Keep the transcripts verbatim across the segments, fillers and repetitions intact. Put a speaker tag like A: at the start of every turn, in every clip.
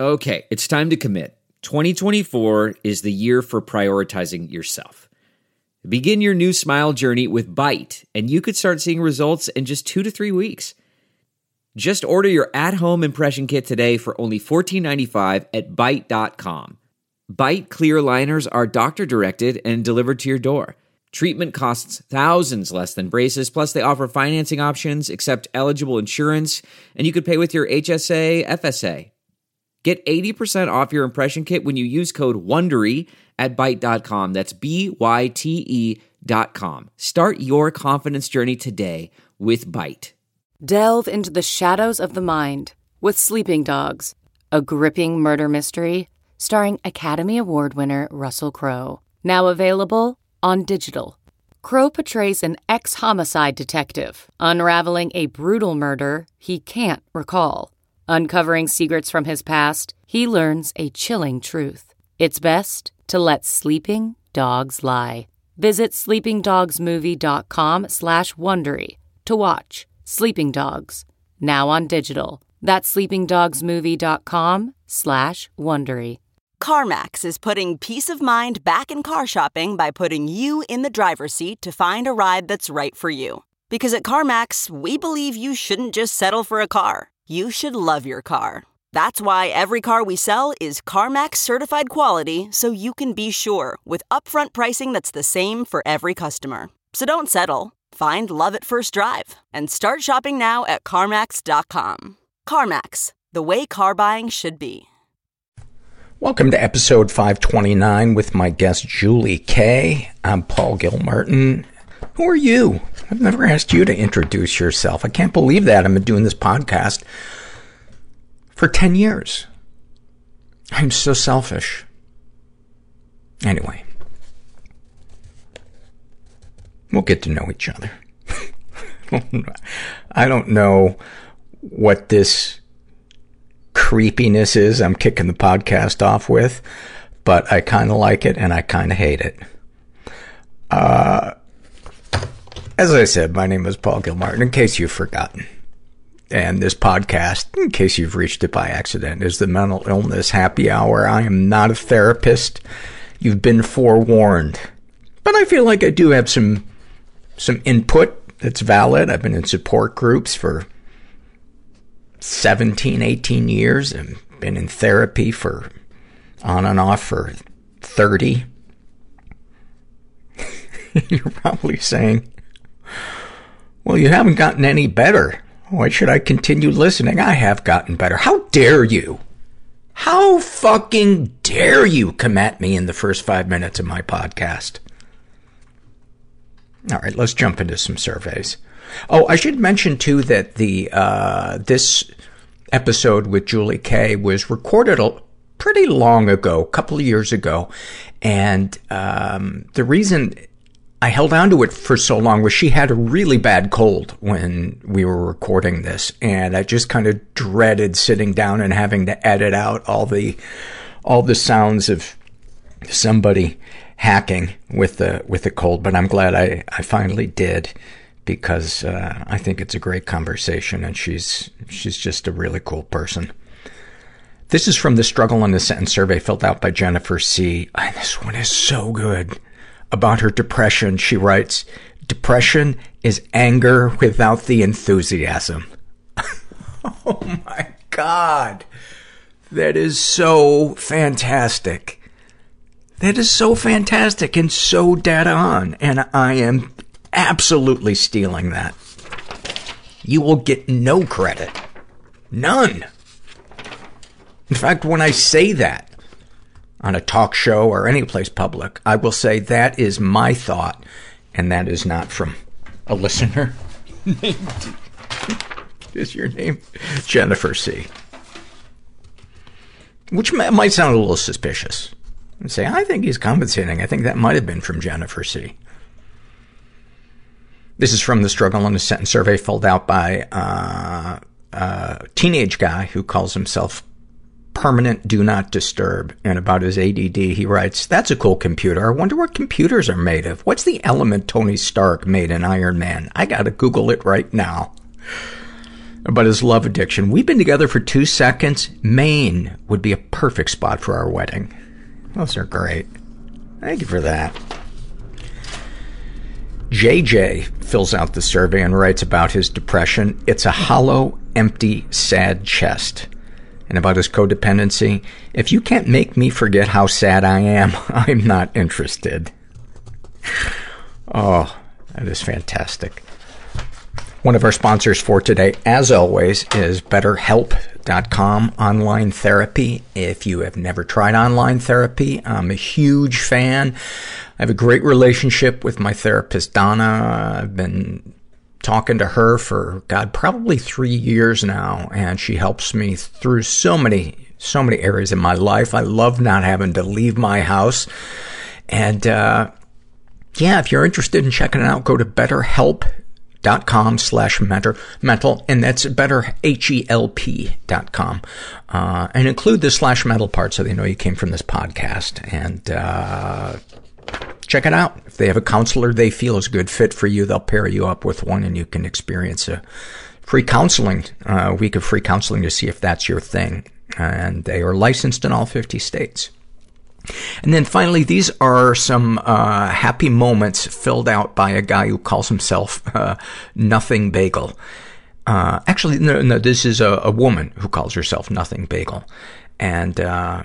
A: Okay, it's time to commit. twenty twenty-four is the year for prioritizing yourself. Begin your new smile journey with Byte, and you could start seeing results in just two to three weeks. Just order your at-home impression kit today for only fourteen ninety-five at byte dot com. Byte clear aligners are doctor-directed and delivered to your door. Treatment costs thousands less than braces, plus they offer financing options, accept eligible insurance, and you could pay with your H S A, F S A. Get eighty percent off your impression kit when you use code WONDERY at byte dot com. That's B Y T E dot com. Start your confidence journey today with Byte.
B: Delve into the shadows of the mind with Sleeping Dogs, a gripping murder mystery starring Academy Award winner Russell Crowe. Now available on digital. Crowe portrays an ex-homicide detective unraveling a brutal murder he can't recall. Uncovering secrets from his past, he learns a chilling truth. It's best to let sleeping dogs lie. Visit sleepingdogsmovie.com slash Wondery to watch Sleeping Dogs, now on digital. That's sleepingdogsmovie.com slash Wondery.
C: CarMax is putting peace of mind back in car shopping by putting you in the driver's seat to find a ride that's right for you. Because at CarMax, we believe you shouldn't just settle for a car. You should love your car. That's why every car we sell is CarMax certified quality, so you can be sure with upfront pricing that's the same for every customer. So don't settle. Find love at first drive and start shopping now at CarMax dot com. CarMax, the way car buying should be.
D: Welcome to episode five twenty-nine with my guest Julie Kay. I'm Paul Gilmartin. Who are you? I've never asked you to introduce yourself. I can't believe that. I've been doing this podcast for ten years. I'm so selfish. Anyway. We'll get to know each other. I don't know what this creepiness is I'm kicking the podcast off with, but I kind of like it and I kind of hate it. Uh, as I said, my name is Paul Gilmartin, in case you've forgotten. And this podcast, in case you've reached it by accident, is the Mental Illness Happy Hour. I am not a therapist. You've been forewarned. But I feel like I do have some some input that's valid. I've been in support groups for seventeen, eighteen years and been in therapy for on and off for thirty. You're probably saying, well, you haven't gotten any better. Why should I continue listening? I have gotten better. How dare you? How fucking dare you come at me in the first five minutes of my podcast? All right, let's jump into some surveys. Oh, I should mention, too, that the uh this episode with Julie Kay was recorded a, pretty long ago, a couple of years ago. And um the reason I held on to it for so long was she had a really bad cold when we were recording this. And I just kind of dreaded sitting down and having to edit out all the all the sounds of somebody hacking with the with the cold. But I'm glad I, I finally did, because uh I think it's a great conversation, and she's she's just a really cool person. This is from the Struggle in a Sentence survey filled out by Jennifer C. And this one is so good. About her depression, she writes, "Depression is anger without the enthusiasm." Oh my God. That is so fantastic. That is so fantastic and so dead on. And I am absolutely stealing that. You will get no credit. None. In fact, when I say that on a talk show or any place public, I will say that is my thought, and that is not from a listener. Is your name Jennifer C? Which might sound a little suspicious. And say, I think he's compensating. I think that might have been from Jennifer C. This is from the Struggle in a Sentence survey filled out by uh, a teenage guy who calls himself Permanent Do Not Disturb. And about his A D D, he writes, "That's a cool computer. I wonder what computers are made of. What's the element Tony Stark made in Iron Man? I gotta Google it right now." about his love addiction. We've been together for two seconds. Maine would be a perfect spot for our wedding. Those are great. Thank you for that. J J fills out the survey and writes about his depression. It's a hollow, empty, sad chest. And about his codependency, if you can't make me forget how sad I am, I'm not interested. Oh, that is fantastic. One of our sponsors for today, as always, is better help dot com online therapy. If you have never tried online therapy, I'm a huge fan. I have a great relationship with my therapist, Donna. I've been talking to her for, God, probably three years now, and she helps me through so many, so many areas in my life. I love not having to leave my house. And, uh, yeah, if you're interested in checking it out, go to better help dot com slash mental, and that's better, H E L P dot com. Uh, and include the slash mental part so they know you came from this podcast. And, uh, check it out. If they have a counselor they feel is a good fit for you, they'll pair you up with one and you can experience a free counseling, uh, a week of free counseling to see if that's your thing. And they are licensed in all fifty states. And then finally, these are some uh happy moments filled out by a guy who calls himself uh Nothing Bagel. Uh actually, no, no, this is a, a woman who calls herself Nothing Bagel. And uh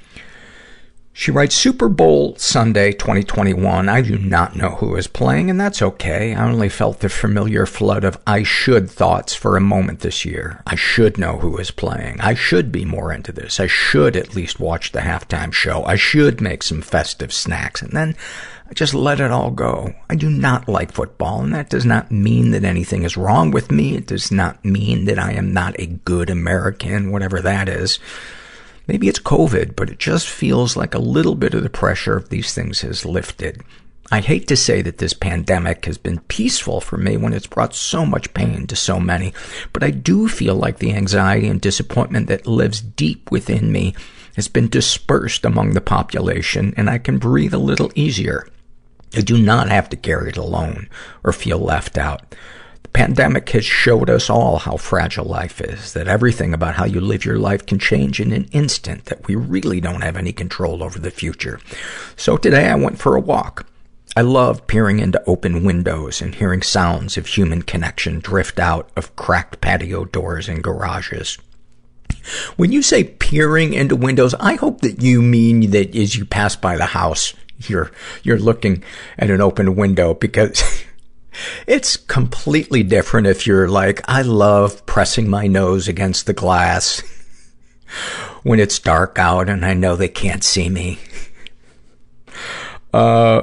D: she writes, Super Bowl Sunday twenty twenty-one. I do not know who is playing, and that's okay. I only felt the familiar flood of I should thoughts for a moment this year. I should know who is playing. I should be more into this. I should at least watch the halftime show. I should make some festive snacks. And then I just let it all go. I do not like football, and that does not mean that anything is wrong with me. It does not mean that I am not a good American, whatever that is. Maybe it's COVID, but it just feels like a little bit of the pressure of these things has lifted. I hate to say that this pandemic has been peaceful for me when it's brought so much pain to so many, but I do feel like the anxiety and disappointment that lives deep within me has been dispersed among the population, and I can breathe a little easier. I do not have to carry it alone or feel left out. The pandemic has showed us all how fragile life is, that everything about how you live your life can change in an instant, that we really don't have any control over the future. So today I went for a walk. I love peering into open windows and hearing sounds of human connection drift out of cracked patio doors and garages. When you say peering into windows, I hope that you mean that as you pass by the house, you're, you're looking at an open window, because it's completely different if you're like, I love pressing my nose against the glass when it's dark out and I know they can't see me. Uh,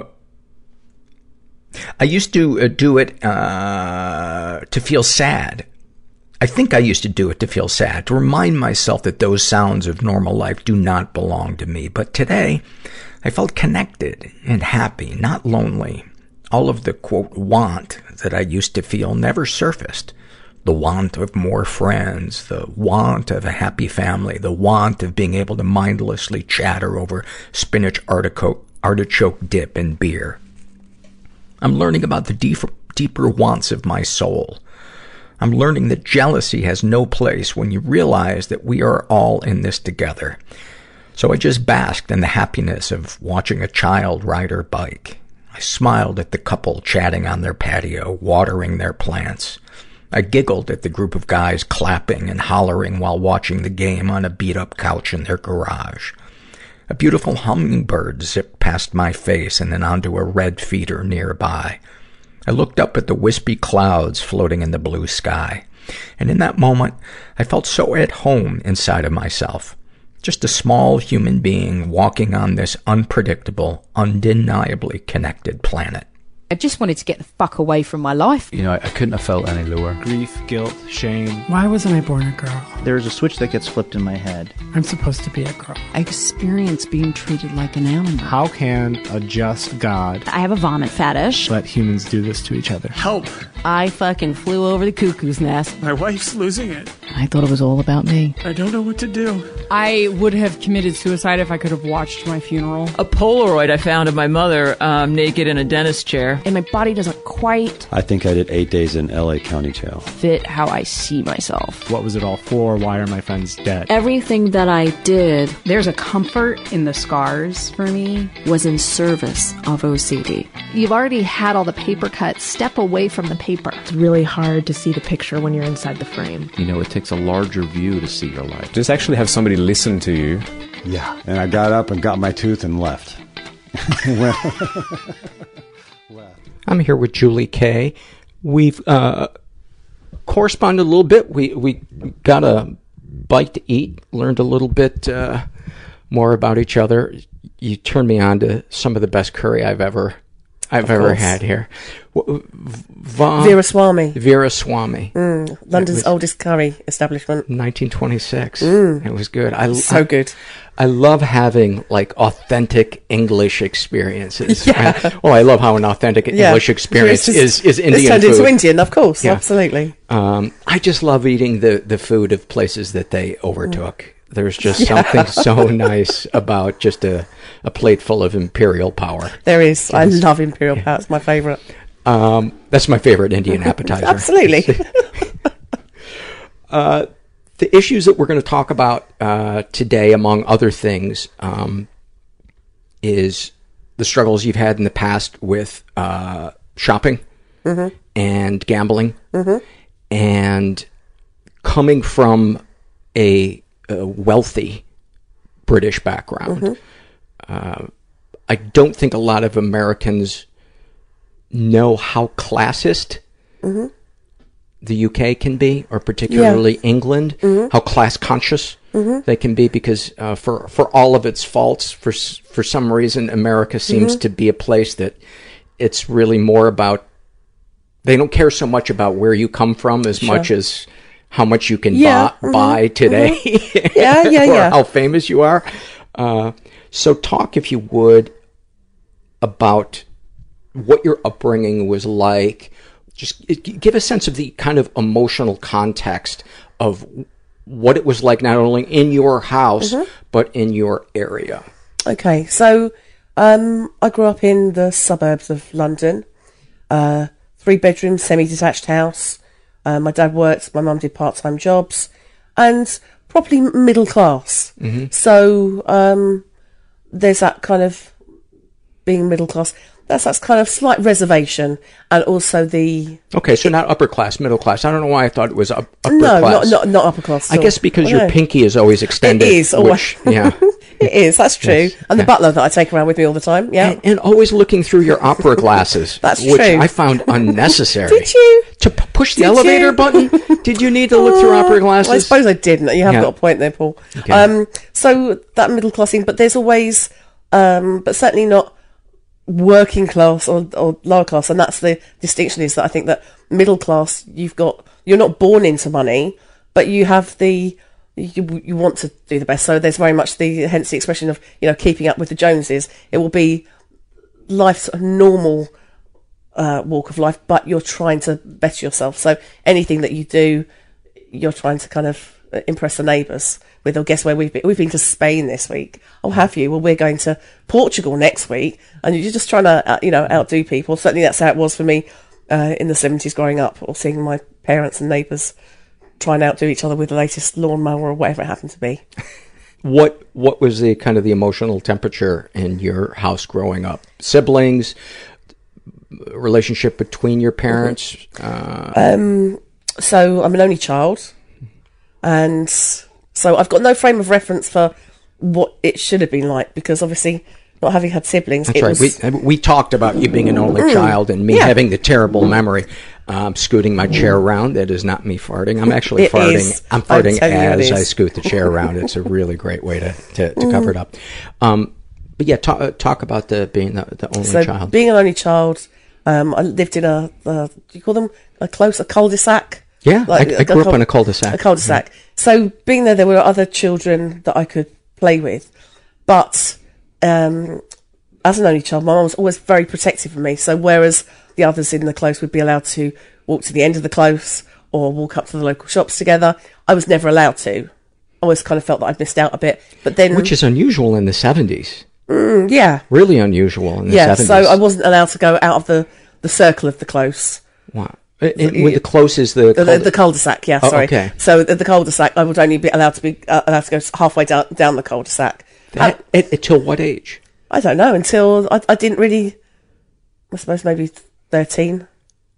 D: I used to uh, do it, uh, to feel sad. I think I used to do it to feel sad, to remind myself that those sounds of normal life do not belong to me. But today, I felt connected and happy, not lonely. All of the, quote, want that I used to feel never surfaced. The want of more friends, the want of a happy family, the want of being able to mindlessly chatter over spinach artichoke, artichoke dip and beer. I'm learning about the deep, deeper wants of my soul. I'm learning that jealousy has no place when you realize that we are all in this together. So I just basked in the happiness of watching a child ride her bike. I smiled at the couple chatting on their patio, watering their plants. I giggled at the group of guys clapping and hollering while watching the game on a beat-up couch in their garage. A beautiful hummingbird zipped past my face and then onto a red feeder nearby. I looked up at the wispy clouds floating in the blue sky. And in that moment, I felt so at home inside of myself. Just a small human being walking on this unpredictable, undeniably connected planet.
E: I just wanted to get the fuck away from my life.
F: You know, I, I couldn't have felt any lower.
G: Grief, guilt, shame.
H: Why wasn't I born a girl?
I: There's a switch that gets flipped in my head.
H: I'm supposed to be a girl.
J: I experience being treated like an animal.
G: How can a just God
K: I have a vomit fetish.
G: let humans do this to each other?
L: Help.
J: I fucking flew over the cuckoo's nest.
H: My wife's losing it.
J: I thought it was all about me.
H: I don't know what to do.
F: I would have committed suicide if I could have watched my funeral.
G: A Polaroid I found of my mother um, naked in a dentist chair.
E: And my body doesn't quite
K: I think I did eight days in L A County Jail.
E: fit how I see myself.
L: What was it all for? Why are my friends dead?
M: Everything that I did,
F: There's a comfort in the scars for me.
M: was in service of O C D.
N: You've already had all the paper cuts. Step away from the paper.
O: It's really hard to see the picture when you're inside the frame.
P: You know, it takes a larger view to see your life.
Q: Just actually have somebody listen to you.
K: Yeah, and I got up and got my tooth and left.
D: I'm here with Julie Kay. We've uh, corresponded a little bit. We we got a bite to eat, learned a little bit uh, more about each other. You turned me on to some of the best curry I've ever I've
R: Of
D: ever
R: course.
D: had here. Va-
R: Veeraswamy.
D: Veeraswamy.
R: Mm, London's
D: was-
R: oldest curry establishment.
D: nineteen twenty-six.
R: Mm.
D: It was good. I,
R: So
D: I,
R: good.
D: I love having like authentic English experiences.
R: Yeah.
D: I- well, I love how an authentic
R: Yeah.
D: English experience
R: It's
D: is,
R: just-
D: is Indian
R: It's turned
D: food.
R: into Indian, of course.
D: Yeah.
R: Absolutely.
D: Um, I just love eating the, the food of places that they overtook. There's just
R: Yeah.
D: something so nice about just a, a plate full of imperial power.
R: There is. I
D: Yes.
R: love Imperial Power. It's my favourite.
D: Um, that's my favorite Indian appetizer.
R: Absolutely.
D: uh, the issues that we're going to talk about uh, today, among other things, um, is the struggles you've had in the past with uh, shopping
R: Mhm.
D: and gambling,
R: Mhm.
D: and coming from a, a wealthy British background.
R: Mhm.
D: Uh, I don't think a lot of Americans know how classist
R: Mhm.
D: the U K can be, or particularly
R: Yeah.
D: England,
R: Mhm.
D: how class conscious
R: Mhm.
D: they can be, because uh, for for all of its faults, for s- for some reason, America seems
R: Mhm.
D: to be a place that it's really more about. They don't care so much about where you come from as
R: Sure.
D: much as how much you can
R: Yeah.
D: buy,
R: Mhm.
D: buy today,
R: Mhm. Yeah, yeah,
D: or
R: yeah.
D: how famous you are. Uh, so, talk, if you would, about what your upbringing was like. Just g- give a sense of the kind of emotional context of what it was like, not only in your house,
R: Mhm.
D: but in your area.
R: Okay, so um, I grew up in the suburbs of London, uh, three bedroom, semi-detached house. Uh, my dad worked, my mum did part-time jobs, and properly middle class.
D: Mhm.
R: So um, there's that kind of being middle class. That's that's kind of slight reservation, and also the
D: Okay, so not upper class, middle class. I don't know why I thought it was up, upper
R: no,
D: class.
R: not not not upper class.
D: I
R: at
D: guess
R: all.
D: because
R: Well,
D: your
R: no.
D: pinky is always extended.
R: It is always.
D: Which, yeah.
R: It is. That's true.
D: Yes,
R: And the
D: yeah.
R: butler that I take around with me all the time. Yeah.
D: And, and always looking through your opera glasses.
R: That's
D: which
R: true.
D: I found unnecessary.
R: Did you?
D: To p- push the
R: Did
D: elevator
R: you?
D: button? Did you need to look through opera glasses?
R: Well, I suppose I didn't. You have
D: Yeah.
R: got a point there, Paul.
D: Okay.
R: Um, so that middle class thing, but there's always, um, but certainly not working class or, or lower class, and that's the distinction. Is that I think that middle class, you've got, you're not born into money, but you have the, you you want to do the best. So there's very much the, hence the expression of, you know, keeping up with the Joneses. It will be life's a normal uh, walk of life, but you're trying to better yourself. So anything that you do, you're trying to kind of impress the neighbours with. Oh, guess where we've been? We've been to Spain this week. Oh, have you? Well, we're going to Portugal next week, and you're just trying to, uh, you know, outdo people. Certainly, that's how it was for me uh, in the seventies growing up, or seeing my parents and neighbours try and outdo each other with the latest lawnmower or whatever it happened to be.
D: What what was the kind of the emotional temperature in your house growing up? Siblings, relationship between your parents. Uh,
R: Um, so I'm an only child, and so I've got no frame of reference for what it should have been like, because obviously not having had siblings.
D: That's
R: it
D: right.
R: was,
D: We we talked about you being an only
R: Mm.
D: child and me
R: Yeah.
D: having the terrible memory. Um, scooting my chair around. That is not me farting. I'm actually
R: It
D: farting.
R: is.
D: I'm
R: I'm
D: farting
R: telling you it
D: as I
R: is.
D: scoot the chair around. It's a really great way to to, to
R: Mm.
D: cover it up. Um, but yeah, talk talk about the being the, the only
R: so
D: child.
R: being an only child, um, I lived in a, uh, do you call them a close, a cul-de-sac?
D: Yeah,
R: Like,
D: I, I grew
R: cul-
D: up in a cul-de-sac.
R: A cul-de-sac. So being there, there were other children that I could play with, but um, as an only child, my mum was always very protective of me. So whereas the others in the close would be allowed to walk to the end of the close or walk up to the local shops together. I was never allowed to. I always kind of felt that I'd missed out a bit. But then,
D: which is unusual in the seventies.
R: Mm, yeah.
D: Really unusual in the
R: yeah,
D: seventies.
R: Yeah, so I wasn't allowed to go out of the, the circle of the close.
D: Wow. It, with the close is the...
R: The, the, the cul-de-sac, yeah,
D: oh,
R: sorry.
D: Okay.
R: So the, the cul-de-sac, I would only be allowed to be uh, allowed to go halfway down, down the cul-de-sac.
D: That, uh, until what age?
R: I don't know, until I, I didn't really... I suppose maybe thirteen.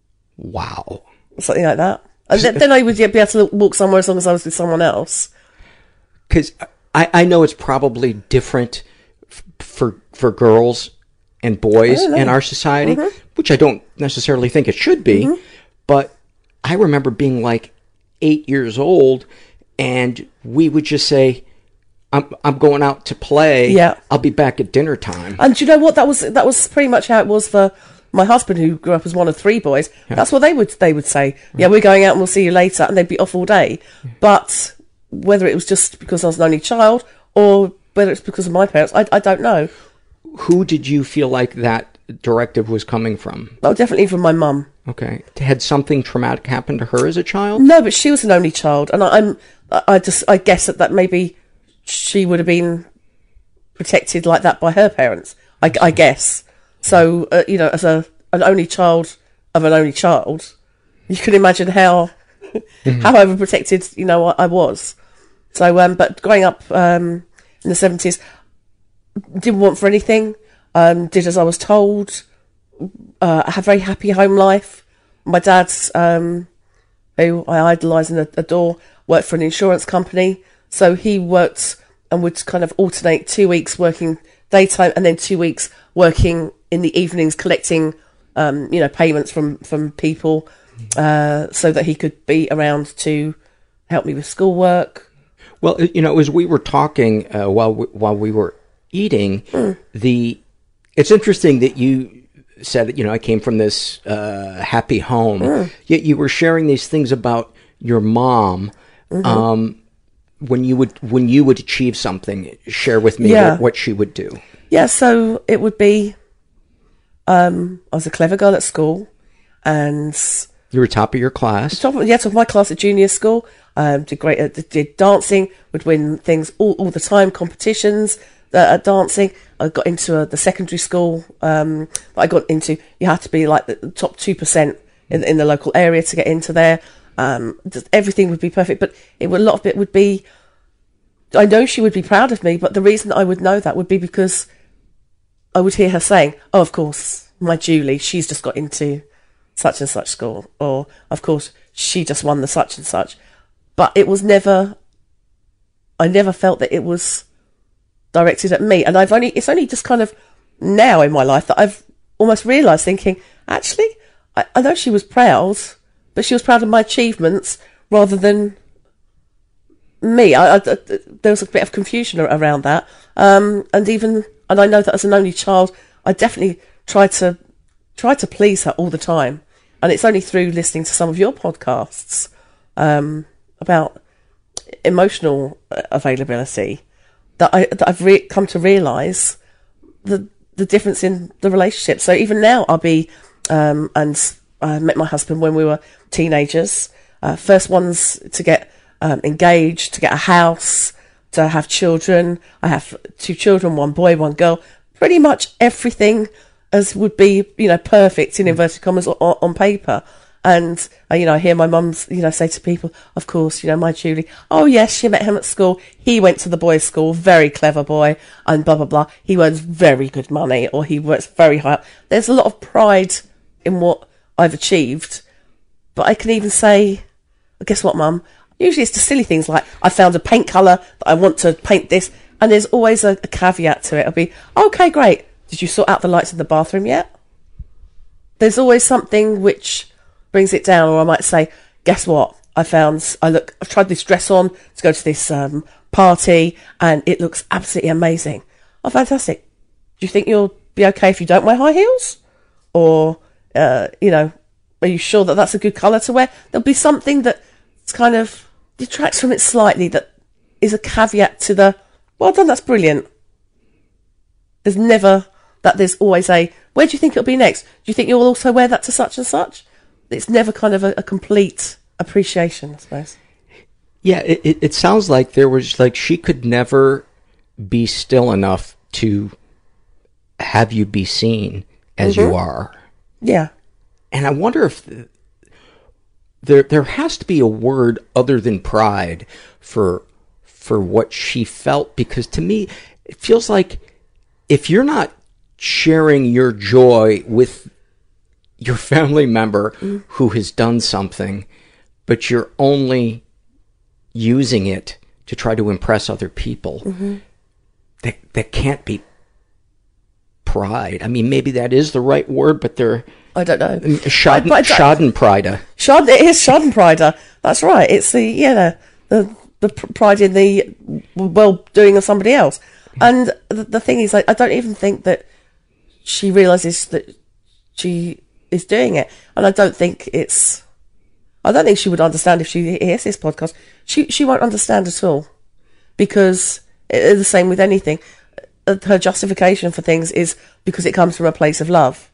D: Wow.
R: Something like that. And th- then I would be able to walk somewhere as long as I was with someone else.
D: Because I, I know it's probably different f- for for girls and boys in our society, mm-hmm. which I don't necessarily think it should be. Mm-hmm. But I remember being like eight years old, and we would just say, I'm I'm going out to play.
R: Yeah.
D: I'll be back at dinner time.
R: And do you know what? That was that was pretty much how it was for my husband, who grew up as one of three boys. Yeah. That's what they would they would say. Right. Yeah, we're going out and we'll see you later, and they'd be off all day. Yeah. But whether it was just because I was an only child or whether it's because of my parents, I I don't know.
D: Who did you feel like that directive was coming from?
R: Oh, definitely from my mum.
D: Okay. Had something traumatic happened to her as a child?
R: No, but she was an only child, and I, I'm I just I guess that that maybe she would have been protected like that by her parents. I, I guess. So, uh, you know, as a an only child of an only child, you can imagine how mm-hmm. how overprotected, you know, I, I was. So, um, but growing up um, in the seventies, didn't want for anything. Um, did as I was told. Uh, I had a very happy home life. My dad, um, who I idolise and adore, worked for an insurance company. So he worked and would kind of alternate two weeks working daytime and then two weeks working in the evenings, collecting, um, you know, payments from, from people, uh, so that he could be around to help me with schoolwork.
D: Well, you know, as we were talking uh, while we, while we were eating, mm. the it's interesting that you said that, you know, I came from this uh, happy home, mm. yet you were sharing these things about your mom. Mm-hmm. Um, when you would when you would achieve something, share with me
R: yeah.
D: what, what she would do.
R: Yeah, so it would be, um, I was a clever girl at school, and
D: you were top of your class.
R: Top of, yeah, top of my class at junior school. Um, did great. Uh, did dancing. Would win things all, all the time. Competitions uh, at dancing. I got into uh, the secondary school. Um, that I got into. You had to be like the top two percent in in the local area to get into there. Um, just everything would be perfect, but it would, a lot of it would be, I know she would be proud of me, but the reason I would know that would be because I would hear her saying, oh, of course, my Julie, she's just got into such and such school, or of course, she just won the such and such. But it was never, I never felt that it was directed at me. And I've only, it's only just kind of now in my life that I've almost realised, thinking, actually, I, I know she was proud, but she was proud of my achievements rather than me. I, I, there was a bit of confusion around that. Um, and even, and I know that as an only child, I definitely tried to, tried to please her all the time. And it's only through listening to some of your podcasts, um, about emotional availability that I, that I've re- come to realise the, the difference in the relationship. So even now I'll be, um, and I met my husband when we were teenagers, uh, first ones to get um, engaged, to get a house, to have children. I have two children, one boy, one girl. Pretty much everything as would be, you know, perfect in inverted commas on, on paper. And, uh, you know, I hear my mum's, you know, say to people, of course, you know, my Julie, oh yes, she met him at school. He went to the boys' school, very clever boy, and blah, blah, blah. He earns very good money, or he works very high up. There's a lot of pride in what I've achieved. But I can even say, guess what, Mum? Usually it's the silly things like, I found a paint colour that I want to paint this, and there's always a, a caveat to it. It'll be, okay, great. Did you sort out the lights in the bathroom yet? There's always something which brings it down, or I might say, guess what? I found, I look, I've tried this dress on to go to this um, party, and it looks absolutely amazing. Oh, fantastic. Do you think you'll be okay if you don't wear high heels? Or, uh, you know, are you sure that that's a good colour to wear? There'll be something that kind of detracts from it slightly, that is a caveat to the, well done, that's brilliant. There's never that, there's always a, where do you think it'll be next? Do you think you'll also wear that to such and such? it's never kind of a, a complete appreciation, I suppose.
D: Yeah, it, it, it sounds like there was, like, she could never be still enough to have you be seen as mm-hmm. you are.
R: Yeah.
D: And I wonder if the, there there has to be a word other than pride for for what she felt, because to me it feels like if you're not sharing your joy with your family member mm. who has done something, but you're only using it to try to impress other people, mm-hmm. that that can't be pride. I mean, maybe that is the right word, but they're
R: I don't know.
D: Schaden, Schadenfreude.
R: Schaden, it is Schadenfreude. That's right. It's the you know the the pride in the well-doing of somebody else. And the, the thing is, like, I don't even think that she realizes that she is doing it, and I don't think it's. I don't think she would understand if she hears this podcast. She she won't understand at all, because it's the same with anything. Her justification for things is because it comes from a place of love.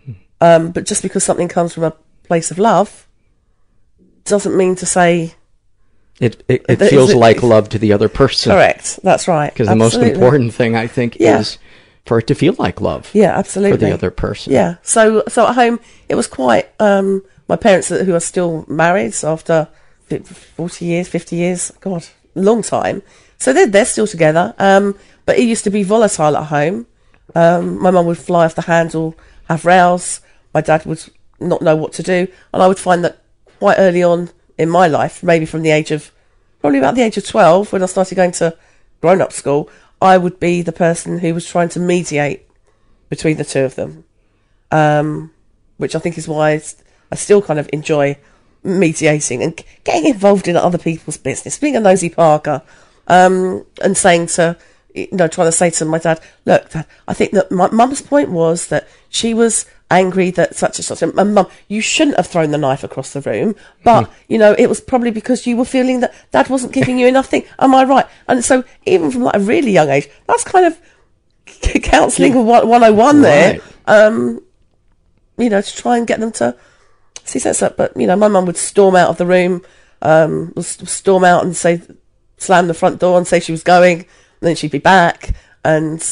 R: Um, but just because something comes from a place of love doesn't mean to say
D: it. It, it feels it, like love to the other person.
R: Correct. That's right.
D: Because the most important thing, I think, yeah. is for it to feel like love.
R: Yeah, absolutely.
D: For the other person.
R: Yeah. So, so at home, it was quite. Um, my parents, who are still married after forty years, fifty years, God, long time. So they're they're still together. Um, but it used to be volatile at home. Um, my mum would fly off the handle, have rows. My dad would not know what to do, and I would find that quite early on in my life, maybe from the age of, probably about the age of twelve, when I started going to grown-up school, I would be the person who was trying to mediate between the two of them, um, which I think is why I still kind of enjoy mediating and getting involved in other people's business, being a nosy Parker, um, and saying to, you know, trying to say to my dad, look, Dad, I think that my mum's point was that she was angry that such and such, and mum, you shouldn't have thrown the knife across the room, but, mm. you know, it was probably because you were feeling that Dad wasn't giving you enough thing. Am I right? And so, even from like a really young age, that's kind of counselling one oh one there, right. um, you know, to try and get them to see sense that. But, you know, my mum would storm out of the room, um, storm out and say, slam the front door and say she was going, and then she'd be back, and,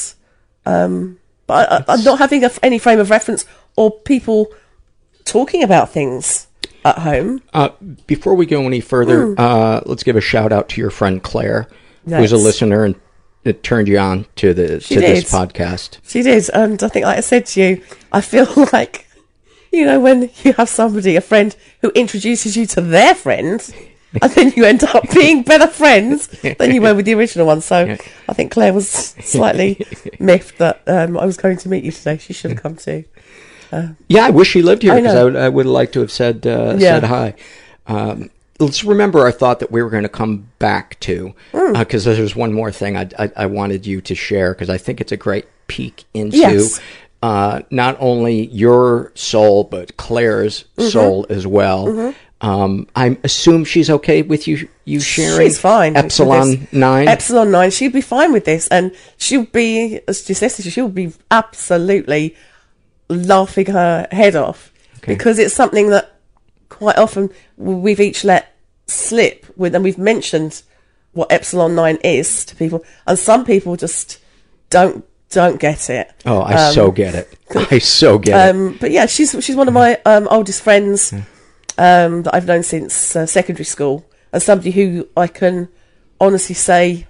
R: um, but I, I'm not having a, any frame of reference or people talking about things at home.
D: Uh, before we go any further, mm. uh, let's give a shout out to your friend Claire, yes. who's a listener and it turned you on to the she to did. this podcast.
R: She did, and I think, like I said to you, I feel like, you know, when you have somebody, a friend, who introduces you to their friend, and then you end up being better friends than you were with the original one. So yeah. I think Claire was slightly miffed that um, I was going to meet you today. She should have come too. Uh,
D: yeah, I wish she lived here, because I, I, would, I would have liked to have said uh, yeah. said hi. Um, let's remember our thought that we were going to come back to, because mm. uh, there's one more thing I, I, I wanted you to share, because I think it's a great peek into
R: yes.
D: uh, not only your soul, but Claire's mm-hmm. soul as well. Mm-hmm. Um, I assume she's okay with you you sharing.
R: She's fine.
D: Epsilon nine.
R: Epsilon nine. She'd be fine with this, and she'll be, as she says, she'll be absolutely laughing her head off, okay. because it's something that quite often we've each let slip with, and we've mentioned what Epsilon nine is to people, and some people just don't don't get it.
D: Oh, I um, so get it. I so get
R: um,
D: it.
R: But yeah, she's she's one of my um, oldest friends. Yeah. Um, that I've known since uh, secondary school, and somebody who I can honestly say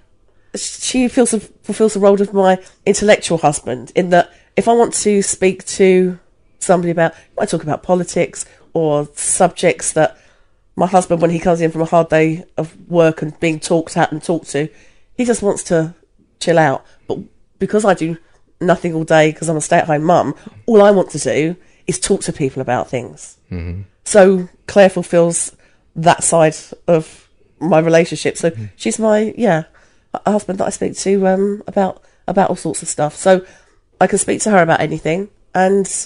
R: she feels a, fulfills the role of my intellectual husband, in that if I want to speak to somebody about, I talk about politics or subjects that my husband, when he comes in from a hard day of work and being talked at and talked to, he just wants to chill out. But because I do nothing all day, because I'm a stay-at-home mum, all I want to do is talk to people about things. Mm-hmm. So Claire fulfills that side of my relationship. So mm-hmm. she's my, yeah, a husband that I speak to um, about about all sorts of stuff. So I can speak to her about anything. And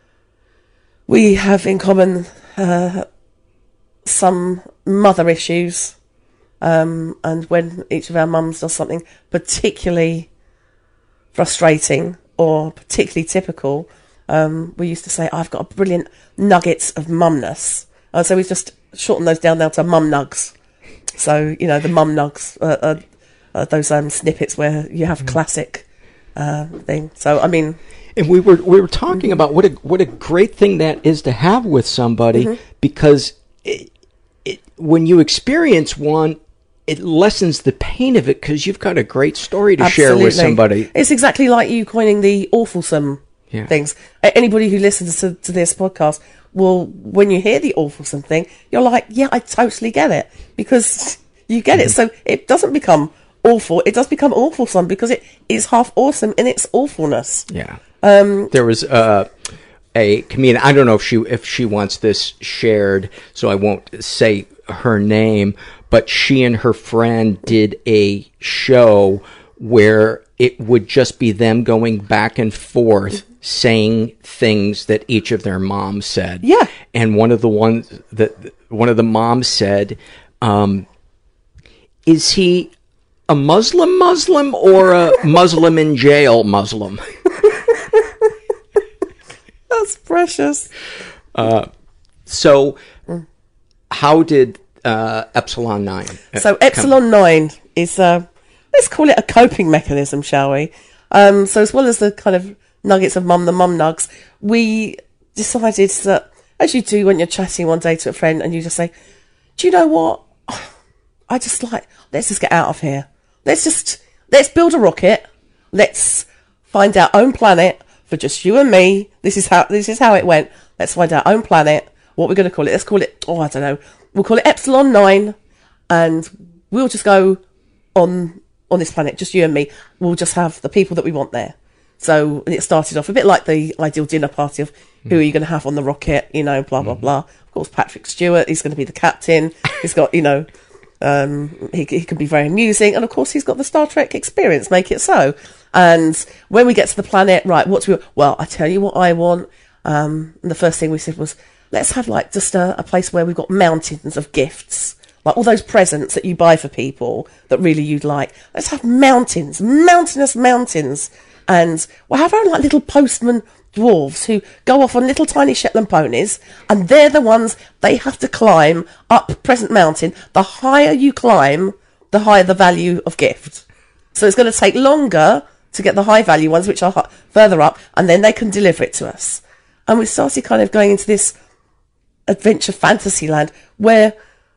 R: we have in common uh, some mother issues. Um, and when each of our mums does something particularly frustrating or particularly typical, um, we used to say, I've got a brilliant nuggets of mumness. And so we just shortened those down now to mum nugs. So, you know, the mum nugs, uh, uh, uh, those um, snippets where you have classic uh, thing. So, I mean...
D: And we were we were talking about what a what a great thing that is to have with somebody, mm-hmm. because it, it, when you experience one, it lessens the pain of it because you've got a great story to
R: Absolutely.
D: share with somebody.
R: It's exactly like you coining the awfulsome yeah. things. Anybody who listens to, to this podcast will, when you hear the awfulsome thing, you're like, yeah, I totally get it, because you get mm-hmm. it. So it doesn't become awful; it does become awfulsome because it is half awesome in its awfulness.
D: Yeah.
R: Um,
D: there was uh, a comedian. I don't know if she if she wants this shared, so I won't say her name. But she and her friend did a show where it would just be them going back and forth saying things that each of their moms said.
R: Yeah.
D: And one of the ones that one of the moms said, um, "Is he a Muslim Muslim or a Muslim in jail Muslim?"
R: That's precious.
D: Uh, so, how did uh, Epsilon nine?
R: So, Epsilon nine is, uh, let's call it a coping mechanism, shall we? Um, so, as well as the kind of nuggets of mum, the mum nugs, we decided that, as you do when you're chatting one day to a friend and you just say, do you know what? I just like, let's just get out of here. Let's just, let's build a rocket. Let's find our own planet. For just you and me, this is how this is how it went. Let's find our own planet. What we're going to call it? Let's call it. Oh, I don't know. We'll call it Epsilon nine, and we'll just go on on this planet. Just you and me. We'll just have the people that we want there. So and it started off a bit like the ideal dinner party of who are you going to have on the rocket? You know, blah blah blah. Of course, Patrick Stewart. He's going to be the captain. He's got you know. Um, he, he can be very amusing, and of course he's got the Star Trek experience, make it so. And when we get to the planet, right, what do we, well, I tell you what I want, um, and the first thing we said was, let's have like just a, a place where we've got mountains of gifts, like all those presents that you buy for people that really you'd like. Let's have mountains, mountainous mountains, and we'll have our own like little postman dwarves who go off on little tiny Shetland ponies, and they're the ones they have to climb up Present Mountain. The higher you climb, the higher the value of gift. So it's going to take longer to get the high value ones, which are further up, and then they can deliver it to us. And we started kind of going into this adventure fantasy land where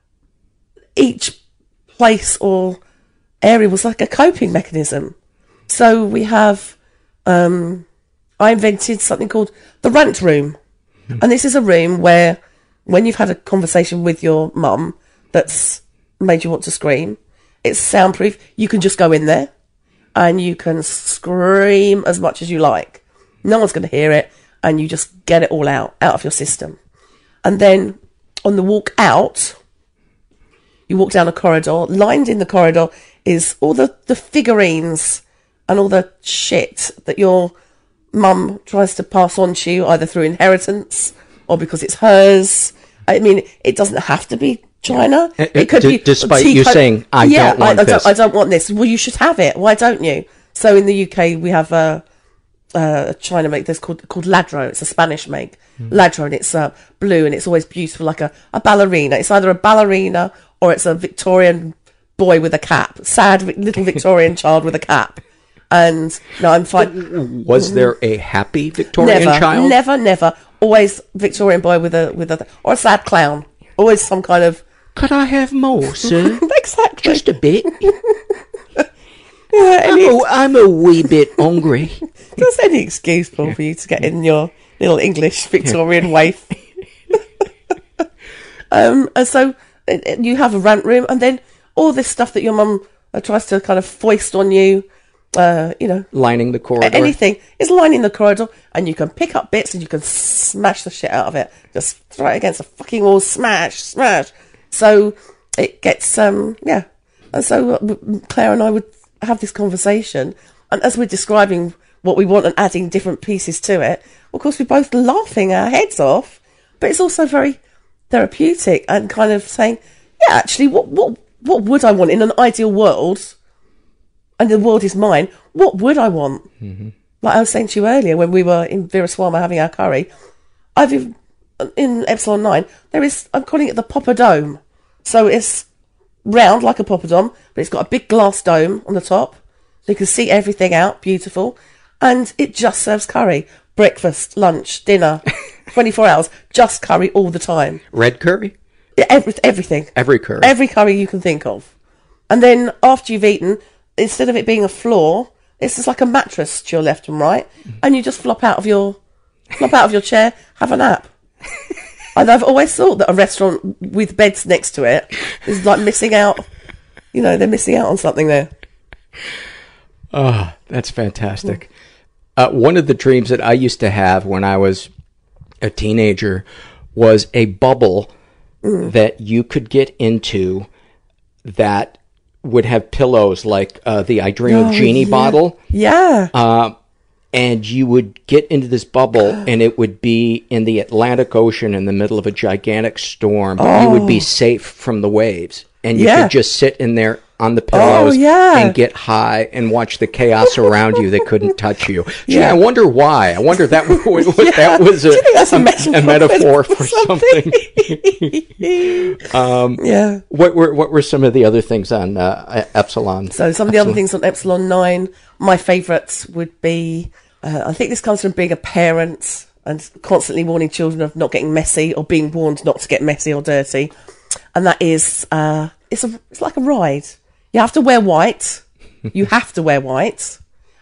R: each place or area was like a coping mechanism. So we have, um, I invented something called the rant room. Mm. And this is a room where when you've had a conversation with your mum that's made you want to scream, it's soundproof. You can just go in there and you can scream as much as you like. No one's going to hear it, and you just get it all out, out of your system. And then on the walk out, you walk down a corridor. Lined in the corridor is all the, the figurines and all the shit that your mum tries to pass on to you, either through inheritance or because it's hers. I mean, it doesn't have to be China.
D: It,
R: it could
D: d-
R: be
D: despite you co- saying, I
R: yeah,
D: don't want
R: I, I
D: this.
R: Don't, I don't want this. Well, you should have it. Why don't you? So in the U K, we have a, a China make that's called called Ladro. It's a Spanish make. Mm. Ladro, and it's uh, blue, and it's always beautiful, like a, a ballerina. It's either a ballerina or it's a Victorian boy with a cap. Sad little Victorian child with a cap. And no, I'm fine.
D: Was there a happy Victorian
R: never,
D: child?
R: Never, never. Always Victorian boy with a with a or a sad clown. Always some kind of.
D: Could I have more, sir?
R: Exactly.
D: Just a bit.
R: Yeah,
D: I'm, a, I'm a wee bit hungry.
R: There's any excuse, Paul, yeah. for you to get in your little English Victorian yeah. waif. um, and so you have a rant room, and then all this stuff that your mum uh, tries to kind of foist on you. Uh, you know,
D: lining the corridor.
R: Anything is lining the corridor, and you can pick up bits and you can smash the shit out of it. Just throw it against the fucking wall, smash, smash. So it gets, um, yeah. And so uh, Claire and I would have this conversation, and as we're describing what we want and adding different pieces to it, of course, we're both laughing our heads off, but it's also very therapeutic and kind of saying, yeah, actually, what what what would I want in an ideal world? And the world is mine. What would I want?
D: Mm-hmm.
R: like I was saying to you earlier when we were in Viraswama having our curry, I've in Epsilon nine, there is, I'm calling it the Popper Dome. So it's round like a poppadom, but it's got a big glass dome on the top. So you can see everything out, beautiful. And it just serves curry. Breakfast, lunch, dinner, twenty-four hours, just curry all the time.
D: Red curry?
R: Yeah, every, everything.
D: Every curry.
R: Every curry you can think of. And then after you've eaten, instead of it being a floor, it's just like a mattress to your left and right. And you just flop out of your, flop out of your chair, have a nap. And I've always thought that a restaurant with beds next to it is like missing out. You know, they're missing out on something there.
D: Oh, that's fantastic. Uh, one of the dreams that I used to have when I was a teenager was a bubble mm. that you could get into that would have pillows like uh, the I Dream oh, of Jeannie
R: yeah.
D: bottle.
R: Yeah.
D: Uh, and you would get into this bubble and it would be in the Atlantic Ocean in the middle of a gigantic storm.
R: Oh.
D: You would be safe from the waves. And you
R: yeah.
D: could just sit in there on the pillows
R: oh, yeah.
D: and get high and watch the chaos around you that couldn't touch you. Gee,
R: yeah.
D: I wonder why. I wonder if that, was, yeah. that was a,
R: that's a,
D: a,
R: metaphor,
D: a metaphor for something.
R: something.
D: um,
R: yeah.
D: What were what were some of the other things on uh, Epsilon?
R: So some of the Epsilon. other things on Epsilon nine, my favourites would be, uh, I think this comes from being a parent and constantly warning children of not getting messy or being warned not to get messy or dirty. And that is, uh, it's a, it's like a ride. You have to wear white. You have to wear white.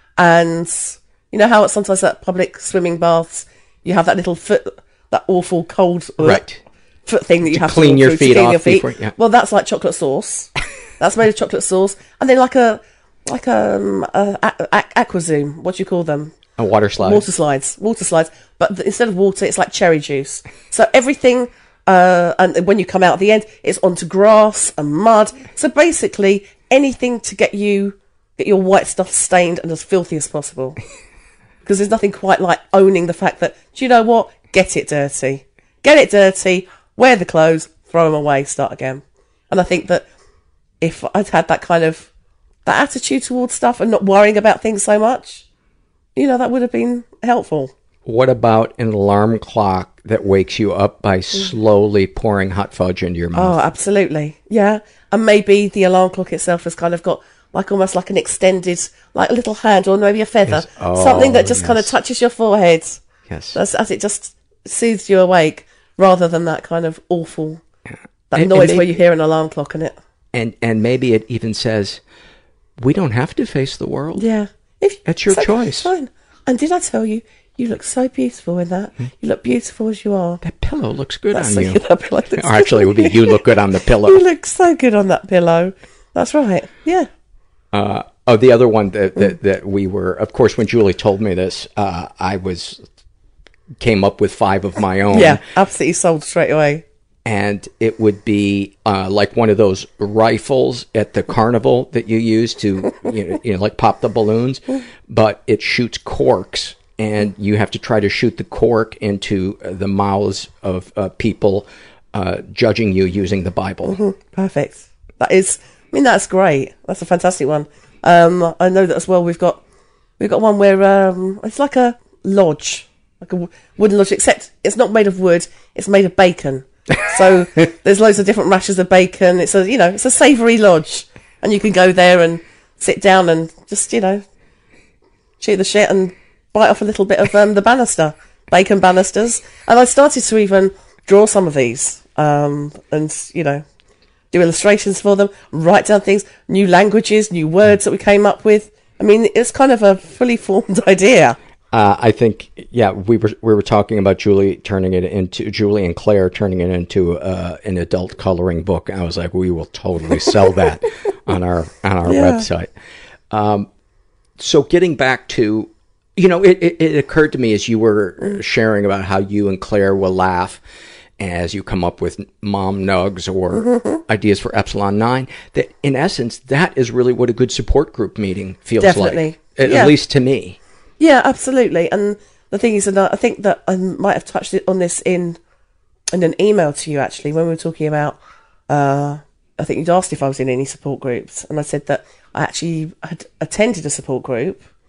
R: And you know how sometimes at public swimming baths, you have that little foot, that awful cold
D: right.
R: foot thing that you
D: to
R: have
D: clean
R: to
D: your
R: through
D: feet
R: to clean
D: off
R: your feet.
D: Before, yeah.
R: Well, that's like chocolate sauce. That's made of chocolate sauce. And then like a, like um, a, a, a Aquazoom. What do you call them?
D: A water slide.
R: Water slides. Water slides. But th- instead of water, it's like cherry juice. So everything... Uh, and when you come out at the end, it's onto grass and mud. So basically, anything to get you, get your white stuff stained and as filthy as possible. Because there's nothing quite like owning the fact that, do you know what? Get it dirty. Get it dirty, wear the clothes, throw them away, start again. And I think that if I'd had that kind of, that attitude towards stuff and not worrying about things so much, you know, that would have been helpful.
D: What about an alarm clock that wakes you up by slowly pouring hot fudge into your mouth?
R: Oh, absolutely. Yeah. And maybe the alarm clock itself has kind of got like almost like an extended, like a little hand or maybe a feather.
D: Yes. Oh,
R: something that just
D: yes.
R: kind of touches your forehead.
D: Yes.
R: As, as it just soothes you awake rather than that kind of awful, that
D: and,
R: noise
D: and maybe,
R: where you hear an alarm clock in it.
D: And, and maybe it even says, we don't have to face the world.
R: Yeah. If,
D: It's your
R: so,
D: choice.
R: Fine. And did I tell you, you look so beautiful in that. Hmm? You look beautiful as you are.
D: That pillow looks good
R: That's
D: on
R: so,
D: you.
R: That pillow looks
D: or actually, it would be you look good on the pillow.
R: You look so good on that pillow. That's right. Yeah.
D: Uh, oh, the other one that, that, that we were, of course, when Julie told me this, uh, I was, came up with five of my own.
R: Yeah, absolutely sold straight away.
D: And it would be uh, like one of those rifles at the carnival that you use to, you know, you know, like pop the balloons, but it shoots corks. And you have to try to shoot the cork into the mouths of uh, people uh, judging you using the Bible.
R: Mm-hmm. Perfect. That is, I mean, that's great. That's a fantastic one. Um, I know that as well. We've got we've got one where um, it's like a lodge, like a wooden lodge, except it's not made of wood. It's made of bacon. So there's loads of different rashers of bacon. It's a you know it's a savoury lodge, and you can go there and sit down and just you know shoot the shit and bite off a little bit of um, the banister, bacon banisters. And I started to even draw some of these um, and, you know, do illustrations for them, write down things, new languages, new words that we came up with. I mean, it's kind of a fully formed idea.
D: Uh, I think, yeah, we were we were talking about Julie turning it into, Julie and Claire turning it into uh, an adult coloring book. I was like, we will totally sell that on our on our
R: yeah.
D: website. Um, so getting back to, you know, it, it, it occurred to me as you were sharing about how you and Claire will laugh as you come up with mom nugs or mm-hmm. ideas for Epsilon nine, that in essence, that is really what a good support group meeting feels
R: Definitely.
D: like. At,
R: yeah.
D: at least to me.
R: Yeah, absolutely. And the thing is, and I think that I might have touched it on this in in an email to you, actually, when we were talking about, uh, I think you'd asked if I was in any support groups. And I said that I actually had attended a support group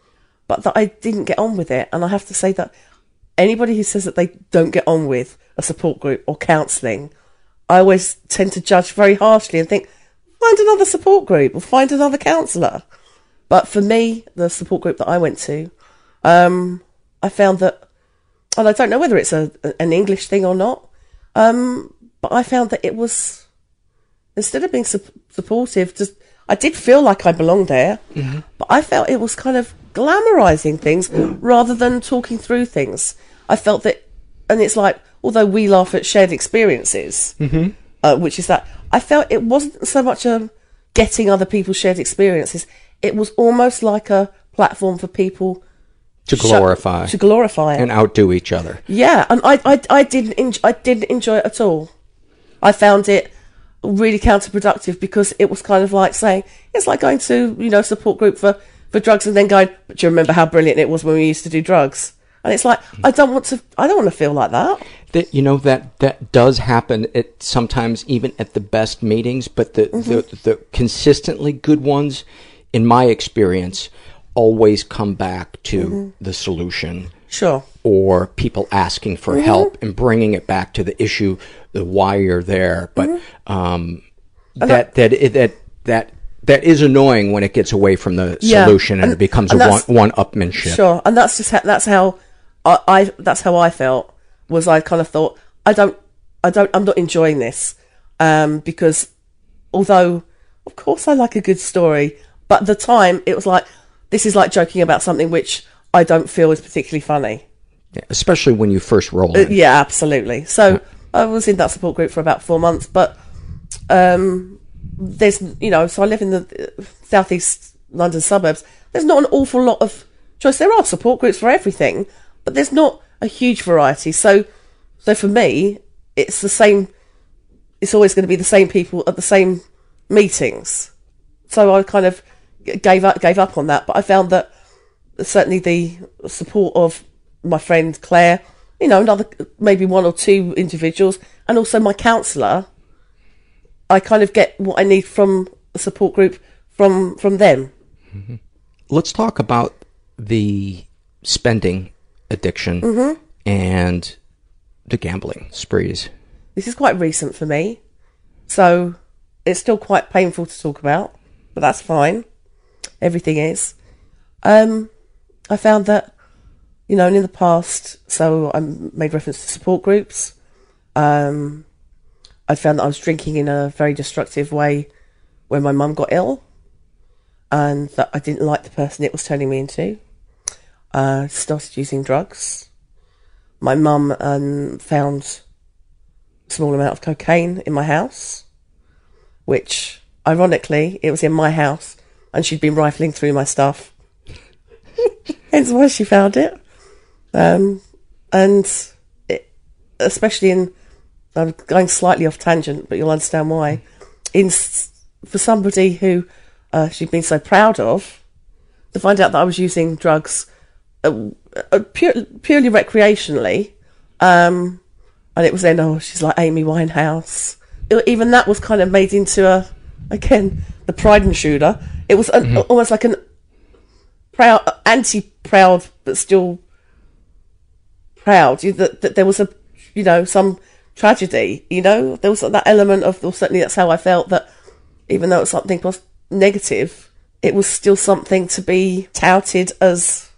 R: but that I didn't get on with it. And I have to say that anybody who says that they don't get on with a support group or counselling, I always tend to judge very harshly and think, find another support group or find another counsellor. But for me, the support group that I went to, um, I found that, and I don't know whether it's a, an English thing or not, um, but I found that it was, instead of being su- supportive, just I did feel like I belonged there, mm-hmm. but I felt it was kind of glamorising things rather than talking through things. I felt that, and it's like, although we laugh at shared experiences, mm-hmm. uh, which is that, I felt it wasn't so much a getting other people's shared experiences. It was almost like a platform for people
D: to glorify,
R: sh- to glorify it.
D: and outdo each other.
R: Yeah, and I, I, I didn't, en- I didn't enjoy it at all. I found it really counterproductive because it was kind of like saying it's like going to, you know, support group for, for drugs and then going, but do you remember how brilliant it was when we used to do drugs? And it's like, I don't want to, I don't want to feel like that.
D: That, you know, that, that does happen at sometimes even at the best meetings, but the, mm-hmm. the, the consistently good ones, in my experience, always come back to mm-hmm. the solution.
R: Sure.
D: Or people asking for mm-hmm. help and bringing it back to the issue, the why you're there. But mm-hmm. um, that, that, that, that, that, that is annoying when it gets away from the yeah. solution and, and it becomes and a one, one-upmanship.
R: Sure. And that's just how, that's how I, I, that's how I felt, was I kind of thought, I don't, I don't, I'm not enjoying this. Um, because although, of course I like a good story, but at the time it was like, this is like joking about something which I don't feel is particularly funny.
D: Yeah, especially when you first roll in.
R: Uh, yeah, absolutely. So yeah. I was in that support group for about four months, but um, there's, you know, so I live in the southeast London suburbs. There's not an awful lot of choice. There are support groups for everything, but there's not a huge variety. So, so for me, it's the same. It's always going to be the same people at the same meetings. So I kind of gave up, gave up on that. But I found that certainly the support of my friend Claire, you know, another maybe one or two individuals, and also my counsellor, I kind of get what I need from the support group from from them.
D: Mm-hmm. Let's talk about the spending addiction mm-hmm. and the gambling sprees.
R: This is quite recent for me, so it's still quite painful to talk about, but that's fine. Everything is. Um, I found that, you know, in the past, so I made reference to support groups. Um, I found that I was drinking in a very destructive way when my mum got ill, and that I didn't like the person it was turning me into. Uh, started using drugs. My mum um, found a small amount of cocaine in my house, which, ironically, it was in my house, and she'd been rifling through my stuff. Hence why she found it. Um, and it, especially in, I'm going slightly off tangent, but you'll understand why. In for somebody who uh, she'd been so proud of, to find out that I was using drugs uh, uh, pure, purely recreationally, um, and it was then, oh, she's like Amy Winehouse. It, even that was kind of made into a, again, the pride intruder. It was an, mm-hmm. almost like an proud, anti-proud, but still proud. That, that there was a, you know, some tragedy. You know, there was that element of, or certainly that's how I felt, that even though it was something was negative, it was still something to be touted as,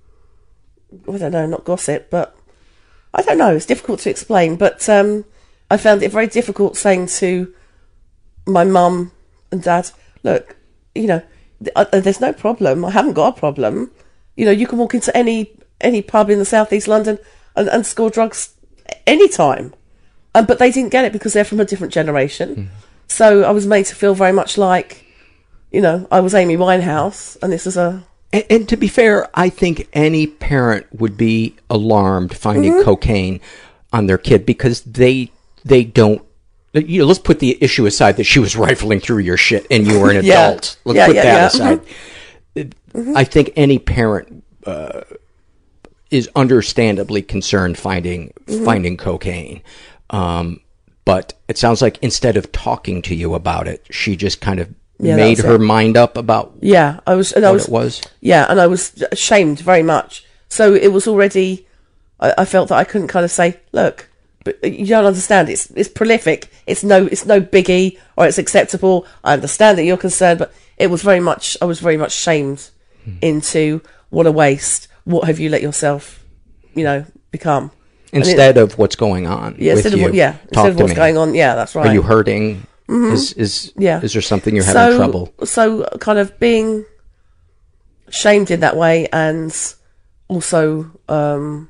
R: I don't know, not gossip, but I don't know. It's difficult to explain, but um, I found it very difficult saying to my mum and dad, look, you know, th- uh, there's no problem. I haven't got a problem. You know, you can walk into any any pub in the southeast London and, and score drugs anytime. Um, but they didn't get it because they're from a different generation. Mm. So I was made to feel very much like, you know, I was Amy Winehouse, and this is a...
D: And, and to be fair, I think any parent would be alarmed finding mm-hmm. cocaine on their kid, because they they don't... You know, let's put the issue aside that she was rifling through your shit and you were an
R: yeah.
D: adult. Let's
R: yeah,
D: put
R: yeah,
D: that
R: yeah.
D: aside. Mm-hmm. I think any parent uh, is understandably concerned finding mm-hmm. finding cocaine. Um, but it sounds like instead of talking to you about it, she just kind of
R: yeah,
D: made her
R: it.
D: mind up about
R: yeah, I was, and
D: what
R: I was,
D: it was?
R: Yeah, and I was ashamed very much. So it was already, I, I felt that I couldn't kind of say, look, but you don't understand. It's it's prolific. It's no it's no biggie, or it's acceptable. I understand that you're concerned, but it was very much. I was very much shamed hmm. into what a waste. What have you let yourself, you know, become?
D: Instead it, of what's going on.
R: Yeah,
D: with
R: instead
D: you.
R: of what, yeah,
D: Talk
R: instead of what's
D: me.
R: going on. Yeah, that's right.
D: Are you hurting?
R: Mm-hmm.
D: Is is
R: yeah.
D: is there something you're
R: so,
D: having trouble?
R: So kind of being shamed in that way, and also. Um,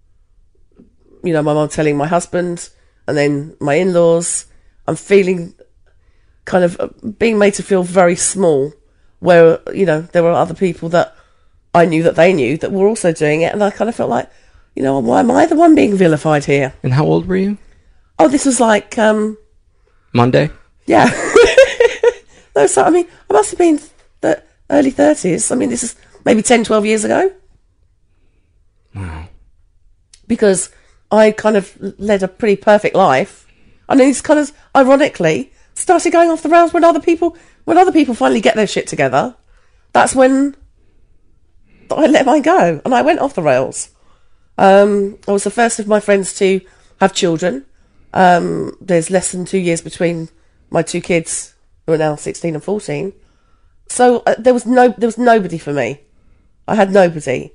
R: You know, my mum telling my husband, and then my in-laws. I'm feeling kind of being made to feel very small, where, you know, there were other people that I knew that they knew that were also doing it, and I kind of felt like, you know, why am I the one being vilified here?
D: And how old were you?
R: Oh, this was like... Um,
D: Monday?
R: Yeah. No, so, I mean, I must have been the early thirties. I mean, this is maybe ten, twelve years ago.
D: Wow.
R: Because... I kind of led a pretty perfect life, and it's kind of ironically started going off the rails when other people when other people finally get their shit together. That's when I let mine go, and I went off the rails. Um, I was the first of my friends to have children. Um, there's less than two years between my two kids, who are now sixteen and fourteen. So uh, there was no there was nobody for me. I had nobody.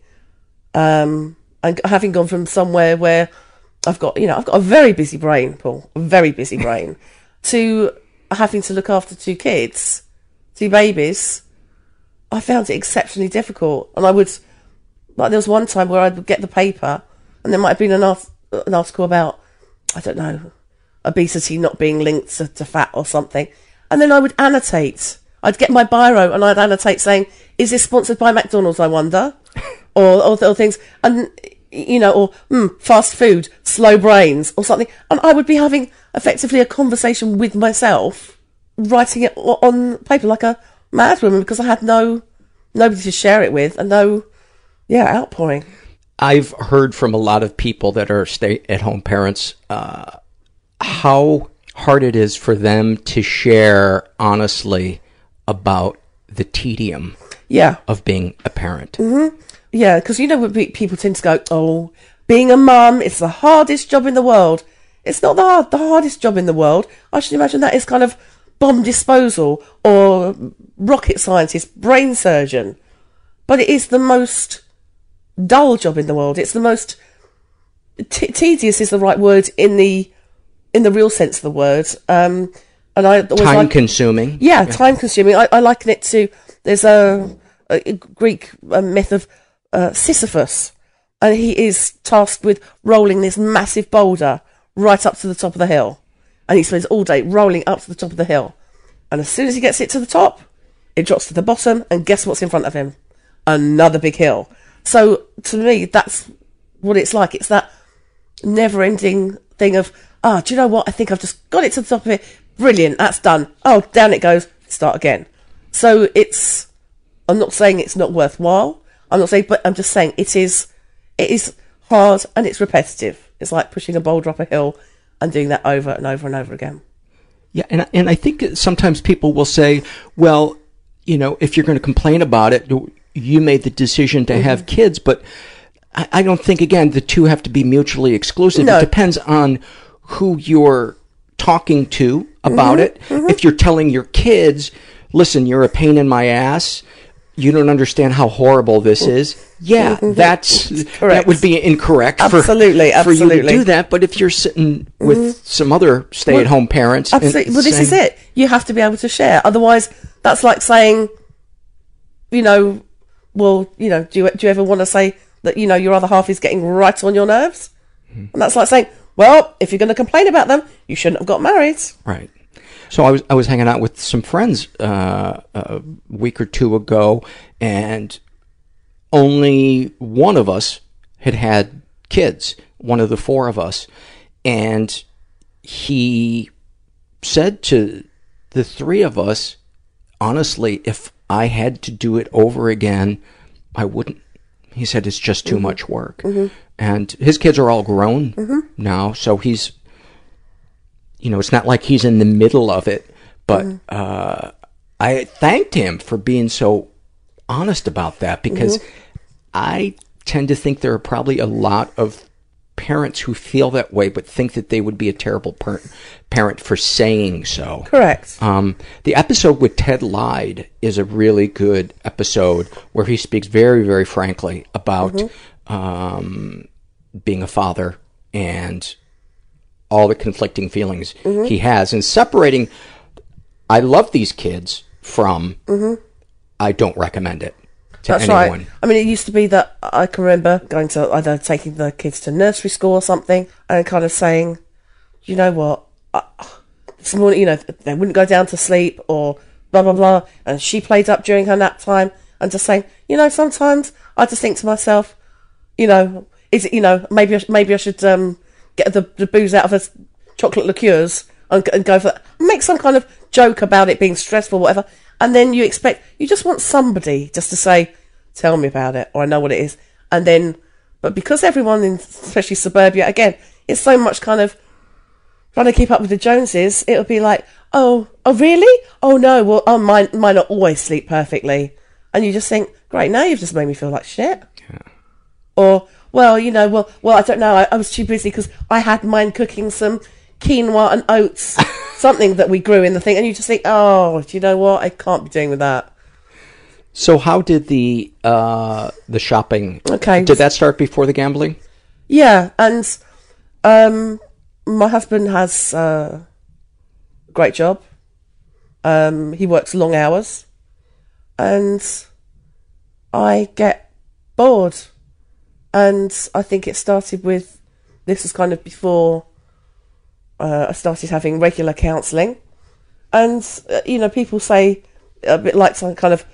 R: Um, and having gone from somewhere where I've got, you know, I've got a very busy brain, Paul, a very busy brain, to having to look after two kids, two babies, I found it exceptionally difficult. And I would, like, there was one time where I would get the paper, and there might have been an, art, an article about, I don't know, obesity not being linked to, to fat or something. And then I would annotate. I'd get my biro and I'd annotate saying, is this sponsored by McDonald's, I wonder? or, or, or things. And, you know, or mm, fast food, slow brains, or something. And I would be having effectively a conversation with myself, writing it on paper like a madwoman, because I had no nobody to share it with, and no, yeah, outpouring.
D: I've heard from a lot of people that are stay-at-home parents uh, how hard it is for them to share honestly about the tedium
R: yeah.
D: of being a parent.
R: Mm-hmm. Yeah, because you know what people tend to go, oh, being a mum, it's the hardest job in the world. It's not the, hard, the hardest job in the world. I should imagine that is kind of bomb disposal or rocket scientist, brain surgeon. But it is the most dull job in the world. It's the most t- tedious is the right word in the in the real sense of the word. Um, and I always
D: time
R: like,
D: consuming.
R: Yeah, yeah, time consuming. I, I liken it to there's a, a Greek a myth of uh, Sisyphus, and he is tasked with rolling this massive boulder right up to the top of the hill, and he spends all day rolling up to the top of the hill. And as soon as he gets it to the top, it drops to the bottom, and guess what's in front of him? Another big hill. So to me, that's what it's like. It's that never-ending thing of, ah, oh, do you know what? I think I've just got it to the top of it. Brilliant, that's done. Oh, down it goes. Start again. So it's, I'm not saying it's not worthwhile. I'm not saying, but I'm just saying it is, it is hard and it's repetitive. It's like pushing a boulder up a hill and doing that over and over and over again.
D: Yeah, and and I think sometimes people will say, well, you know, if you're going to complain about it, you made the decision to mm-hmm. have kids, but I, I don't think, again, the two have to be mutually exclusive. No. It depends on who you're talking to about mm-hmm. it. Mm-hmm. If you're telling your kids, listen, you're a pain in my ass, you don't understand how horrible this is, yeah, that's that would be incorrect
R: absolutely,
D: for,
R: absolutely.
D: for you to do that. But if you're sitting with mm-hmm. some other stay-at-home well, parents...
R: Absolutely.
D: And
R: well, this
D: saying,
R: is it. You have to be able to share. Otherwise, that's like saying, you know, well, you know, do you, do you ever want to say that, you know, your other half is getting right on your nerves? Mm-hmm. And that's like saying, well, if you're going to complain about them, you shouldn't have got married.
D: Right. So I was I was hanging out with some friends uh, a week or two ago, and only one of us had had kids, one of the four of us, and he said to the three of us, honestly, if I had to do it over again, I wouldn't. He said it's just too mm-hmm. much work. Mm-hmm. And his kids are all grown mm-hmm. now, so he's, you know, it's not like he's in the middle of it, but mm-hmm. uh, I thanked him for being so honest about that, because mm-hmm. I tend to think there are probably a lot of parents who feel that way, but think that they would be a terrible par- parent for saying so.
R: Correct.
D: Um, the episode with Ted Lyde is a really good episode where he speaks very, very frankly about mm-hmm. um, being a father and all the conflicting feelings mm-hmm. he has, and separating I love these kids from
R: mm-hmm.
D: I don't recommend it to
R: That's
D: anyone.
R: Right. I mean, it used to be that I can remember going to either taking the kids to nursery school or something and kind of saying, you know what, uh, this morning, you know, they wouldn't go down to sleep or blah, blah, blah. And she played up during her nap time and just saying, you know, sometimes I just think to myself, you know, is it, you know, maybe I, maybe I should um, get the, the booze out of her chocolate liqueurs and, and go for that. Make some kind of joke about it being stressful, whatever. And then you expect, you just want somebody just to say, tell me about it, or I know what it is. And then, but because everyone, in especially suburbia, again, it's so much kind of trying to keep up with the Joneses, it'll be like, oh, oh really? Oh no, well, oh, mine, mine not always sleep perfectly. And you just think, great, now you've just made me feel like shit. Yeah. Or, well, you know, well, well, I don't know, I, I was too busy because I had mine cooking some quinoa and oats, something that we grew in the thing, and you just think, oh, do you know what? I can't be doing with that.
D: So how did the uh, the shopping,
R: okay.
D: did that start before the gambling?
R: Yeah, and um, my husband has uh, a great job. Um, he works long hours, and I get bored. And I think it started with, this was kind of before Uh, I started having regular counselling, and uh, you know, people say a bit like some kind of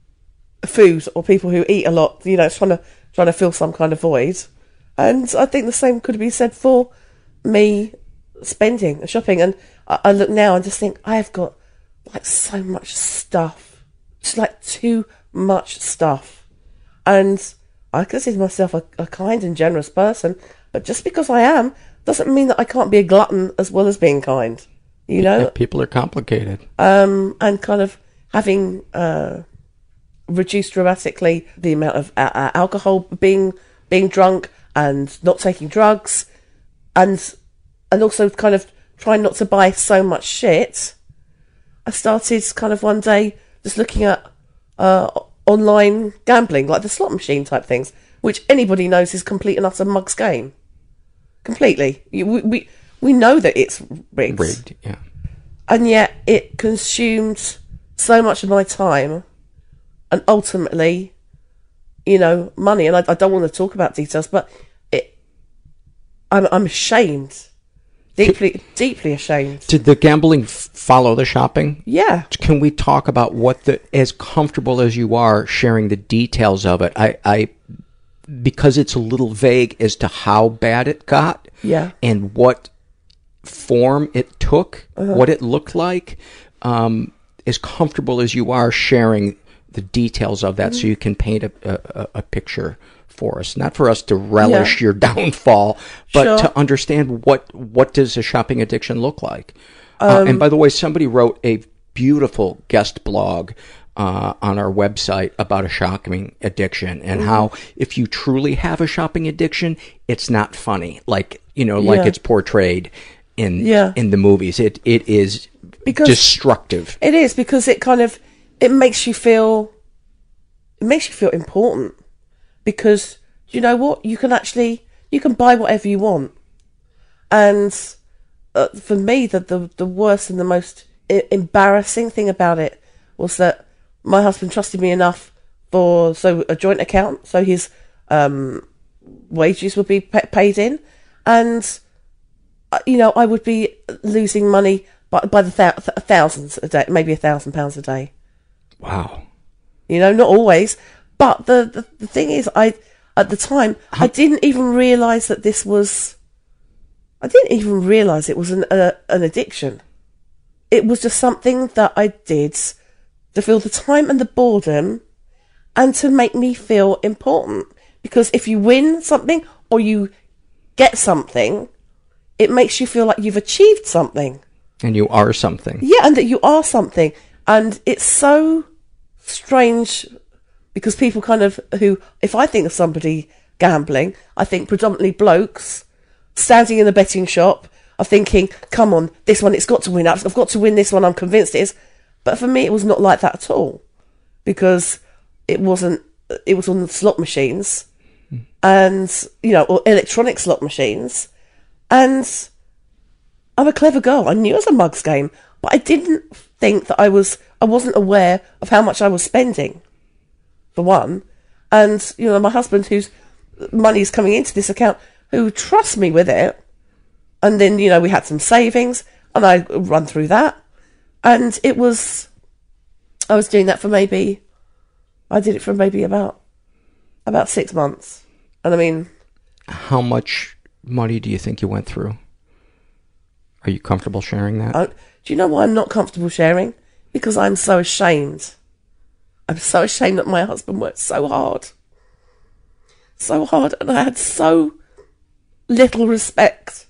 R: food, or people who eat a lot, you know, trying to trying to fill some kind of void. And I think the same could be said for me spending and shopping. And I, I look now and just think I have got like so much stuff, just like too much stuff. And I consider myself a, a kind and generous person, but just because I am doesn't mean that I can't be a glutton as well as being kind, you know?
D: Yeah, people are complicated.
R: Um, and kind of having uh, reduced dramatically the amount of uh, uh, alcohol, being being drunk and not taking drugs, and and also kind of trying not to buy so much shit, I started kind of one day just looking at uh, online gambling, like the slot machine type things, which anybody knows is complete and utter mug's game. Completely. We, we we know that it's rigged.
D: Rigged, yeah.
R: And yet it consumed so much of my time and ultimately, you know, money. And I, I don't want to talk about details, but it, I'm, I'm ashamed. Deeply, did, deeply ashamed.
D: Did the gambling f- follow the shopping?
R: Yeah.
D: Can we talk about what the, as comfortable as you are sharing the details of it, I... I because it's a little vague as to how bad it got,
R: yeah,
D: and what form it took, uh-huh. what it looked like, um, as comfortable as you are sharing the details of that, mm-hmm. so you can paint a, a, a picture for us, not for us to relish yeah. your downfall, but sure. to understand what what does a shopping addiction look like. Um, uh, and by the way, somebody wrote a beautiful guest blog Uh, on our website about a shopping addiction, and mm-hmm. how if you truly have a shopping addiction, it's not funny, like, you know, like yeah. it's portrayed in
R: yeah.
D: in the movies. It it is because destructive.
R: It is, because it kind of it makes you feel it makes you feel important, because you know what, you can actually you can buy whatever you want. And uh, for me, the, the the worst and the most I- embarrassing thing about it was that my husband trusted me enough for so a joint account, so his um, wages would be pa- paid in, and uh, you know, I would be losing money by by the thou- th- thousands a day, maybe a thousand pounds a day.
D: Wow,
R: you know, not always, but the the, the thing is, I at the time I didn't even realise that this was. I didn't even realise it was an uh, an addiction. It was just something that I did to fill the time and the boredom, and to make me feel important. Because if you win something or you get something, it makes you feel like you've achieved something.
D: And you are something.
R: Yeah, and that you are something. And it's so strange because people kind of, who, if I think of somebody gambling, I think predominantly blokes standing in a betting shop are thinking, come on, this one, it's got to win. I've got to win this one, I'm convinced it is. But for me, it was not like that at all. Because it wasn't, it was on the slot machines and, you know, or electronic slot machines. And I'm a clever girl. I knew it was a mugs game, but I didn't think that I was, I wasn't aware of how much I was spending, for one. And, you know, my husband, whose money is coming into this account, who trusts me with it. And then, you know, we had some savings and I run through that. And it was, I was doing that for maybe, I did it for maybe about, about six months. And I mean...
D: How much money do you think you went through? Are you comfortable sharing that?
R: I, do you know why I'm not comfortable sharing? Because I'm so ashamed. I'm so ashamed that my husband worked so hard. So hard. And I had so little respect.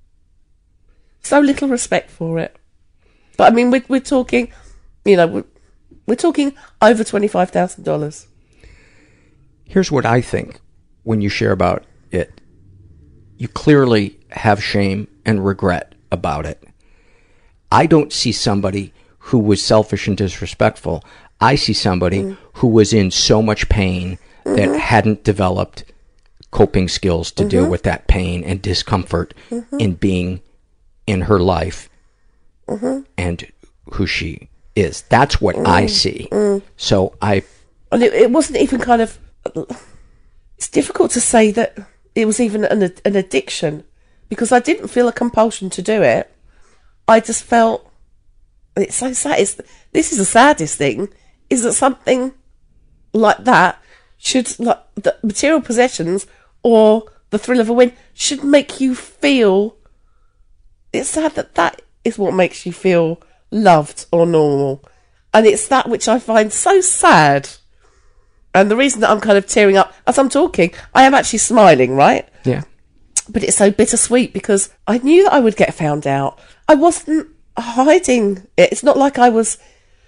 R: So little respect for it. But I mean, we're, we're talking, you know, we're, we're talking over twenty-five thousand dollars.
D: Here's what I think when you share about it. You clearly have shame and regret about it. I don't see somebody who was selfish and disrespectful. I see somebody mm. who was in so much pain mm-hmm. that hadn't developed coping skills to mm-hmm. deal with that pain and discomfort mm-hmm. in being in her life mm-hmm. and who she is. That's what mm. I see. Mm. So I...
R: And it, it wasn't even kind of... It's difficult to say that it was even an, an addiction because I didn't feel a compulsion to do it. I just felt... It's so sad. It's, this is the saddest thing, is that something like that should... like the material possessions or the thrill of a win should make you feel... It's sad that that is what makes you feel loved or normal. And it's that which I find so sad. And the reason that I'm kind of tearing up as I'm talking, I am actually smiling, right?
D: Yeah.
R: But it's so bittersweet because I knew that I would get found out. I wasn't hiding it. It's not like I was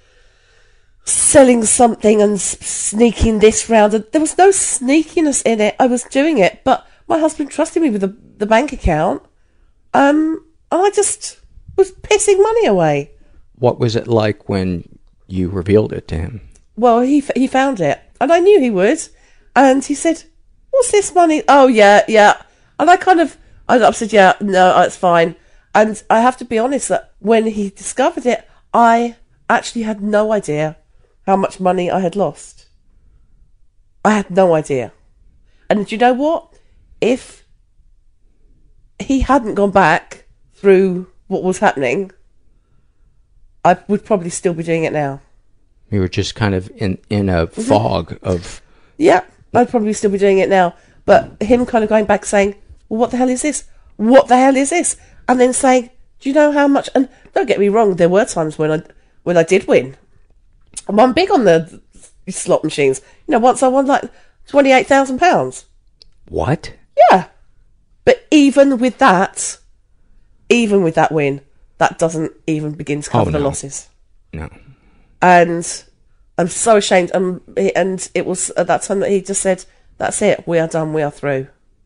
R: selling something and sneaking this round. There was no sneakiness in it. I was doing it. But my husband trusted me with the, the bank account. Um... And I just was pissing money away.
D: What was it like when you revealed it to him?
R: Well, he he found it. And I knew he would. And he said, what's this money? Oh, yeah, yeah. And I kind of, I said, yeah, no, it's fine. And I have to be honest that when he discovered it, I actually had no idea how much money I had lost. I had no idea. And do you know what? If he hadn't gone back through what was happening, I would probably still be doing it now.
D: You were just kind of in, in a mm-hmm. fog of...
R: Yeah, I'd probably still be doing it now. But him kind of going back saying, well, what the hell is this? What the hell is this? And then saying, do you know how much... And don't get me wrong, there were times when I when I did win. I'm big on the slot machines. You know, once I won like twenty-eight thousand pounds.
D: What?
R: Yeah. But even with that... Even with that win, that doesn't even begin to cover oh, no. the losses.
D: No.
R: And I'm so ashamed. Um, and it was at that time that he just said, that's it, we are done, we are through.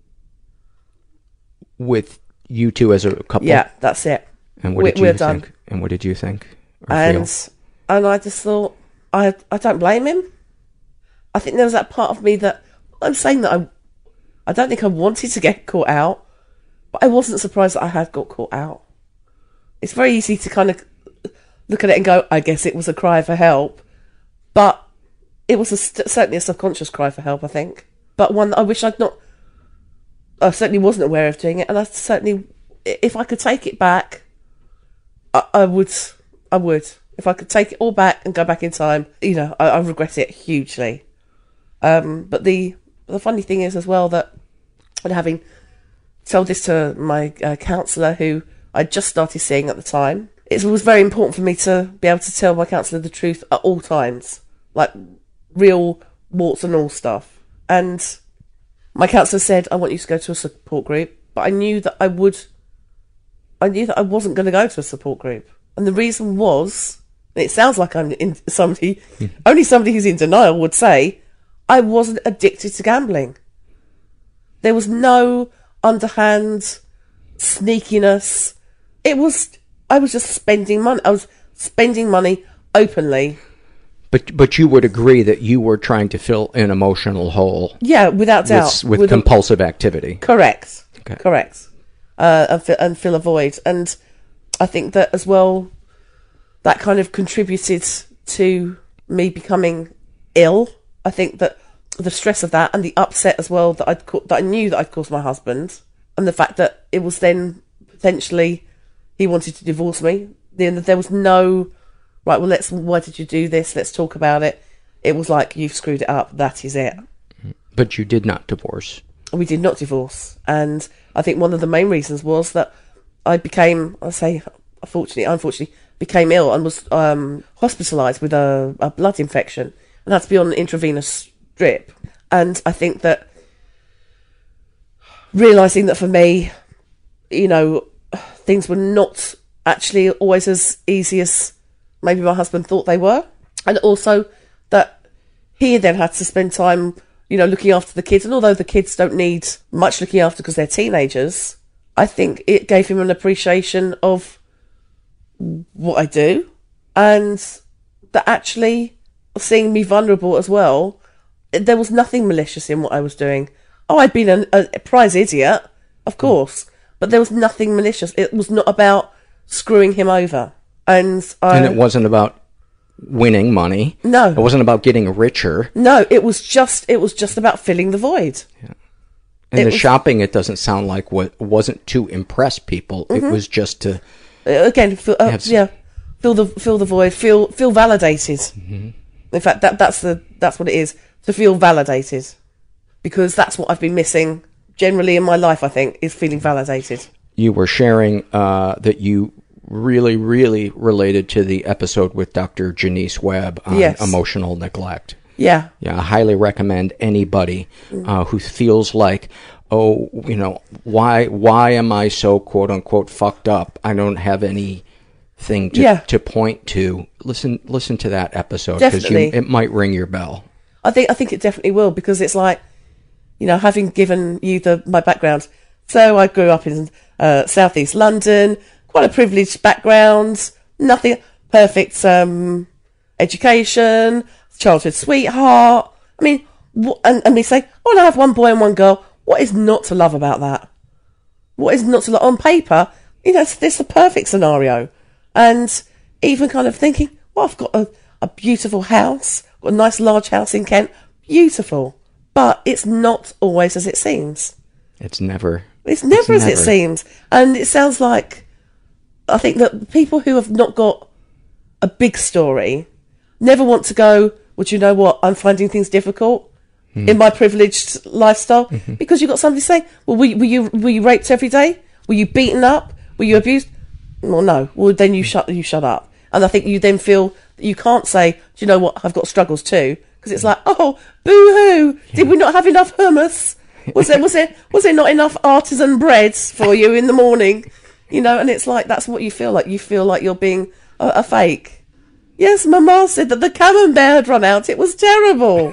D: With you two as a couple?
R: Yeah, that's it.
D: And what did
R: we,
D: you
R: we're
D: think?
R: Done.
D: And what did you think?
R: And
D: feel?
R: and I just thought, I I don't blame him. I think there was that part of me that, I'm saying that I, I don't think I wanted to get caught out. But I wasn't surprised that I had got caught out. It's very easy to kind of look at it and go, I guess it was a cry for help. But it was a st- certainly a subconscious cry for help, I think. But one that I wish I'd not... I certainly wasn't aware of doing it. And I certainly... If I could take it back, I, I would. I would. If I could take it all back and go back in time, you know, I, I regret it hugely. Um, but the the funny thing is as well that... And having... told this to my uh, counsellor, who I just started seeing at the time. It was very important for me to be able to tell my counsellor the truth at all times, like real warts and all stuff. And my counsellor said, I want you to go to a support group, but I knew that I would, I knew that I wasn't going to go to a support group. And the reason was it sounds like I'm in somebody, only somebody who's in denial would say, I wasn't addicted to gambling. There was no underhand sneakiness. It was, I was just spending money. I was spending money openly.
D: But but you would agree that you were trying to fill an emotional hole.
R: Yeah, without doubt.
D: With, with, with compulsive a, activity.
R: Correct.
D: Okay.
R: Correct. Uh, and, fi- and fill a void. And I think that as well, that kind of contributed to me becoming ill. I think that the stress of that and the upset as well that I'd ca- that I knew that I'd caused my husband, and the fact that it was then potentially he wanted to divorce me. Then there was no right. Well, let's. Why did you do this? Let's talk about it. It was like, you've screwed it up. That is it.
D: But you did not divorce.
R: We did not divorce, and I think one of the main reasons was that I became, I say, unfortunately, unfortunately, became ill and was um, hospitalised with a, a blood infection and had to be on an intravenous drip. And I think that realising that for me, you know, things were not actually always as easy as maybe my husband thought they were, and also that he then had to spend time, you know, looking after the kids. And although the kids don't need much looking after because they're teenagers, I think it gave him an appreciation of what I do, and that actually seeing me vulnerable as well, there was nothing malicious in what I was doing. Oh, I'd been an, a prize idiot, of course, but there was nothing malicious. It was not about screwing him over. And I,
D: and it wasn't about winning money.
R: No.
D: It wasn't about getting richer.
R: No, it was just it was just about filling the void.
D: Yeah. And
R: it
D: the
R: was,
D: shopping, it doesn't sound like what wasn't to impress people. Mm-hmm. It was just to
R: again, feel, uh, yeah, fill the fill the void, feel feel validated. Mm-hmm. In fact, that that's the that's what it is, to feel validated, because that's what I've been missing generally in my life. I think is feeling validated.
D: You were sharing uh, that you really, really related to the episode with Doctor Janice Webb on
R: yes.
D: emotional neglect.
R: Yeah.
D: Yeah, I highly recommend anybody uh, who feels like, oh, you know, why why am I so quote unquote fucked up? I don't have anything to
R: yeah.
D: to point to. Listen listen to that episode, because it might ring your bell.
R: I think I think it definitely will, because it's like, you know, having given you the my background. So I grew up in uh, southeast London. Quite a privileged background, nothing perfect um, education, childhood sweetheart. I mean, wh- and, and they say, oh, and I have one boy and one girl. What is not to love about that? What is not to love? On paper, you know, it's, it's the perfect scenario. And even kind of thinking, well, I've got a, a beautiful house, got a nice large house in Kent, beautiful. But it's not always as it seems.
D: It's never.
R: It's never
D: it's
R: as
D: never.
R: it seems. And it sounds like, I think that people who have not got a big story never want to go, well, do you know what, I'm finding things difficult mm. in my privileged lifestyle. Mm-hmm. Because you've got somebody saying, well, were you, were, you, were you raped every day? Were you beaten up? Were you abused? Well, no. Well, then you shut you shut up. And I think you then feel that you can't say, do you know what, I've got struggles too. Because it's like, oh, boo-hoo, yeah. Did we not have enough hummus? Was there, was there, was there not enough artisan breads for you in the morning? You know, and it's like, that's what you feel like. You feel like you're being a, a fake. Yes, Mama said that the camembert had run out. It was terrible.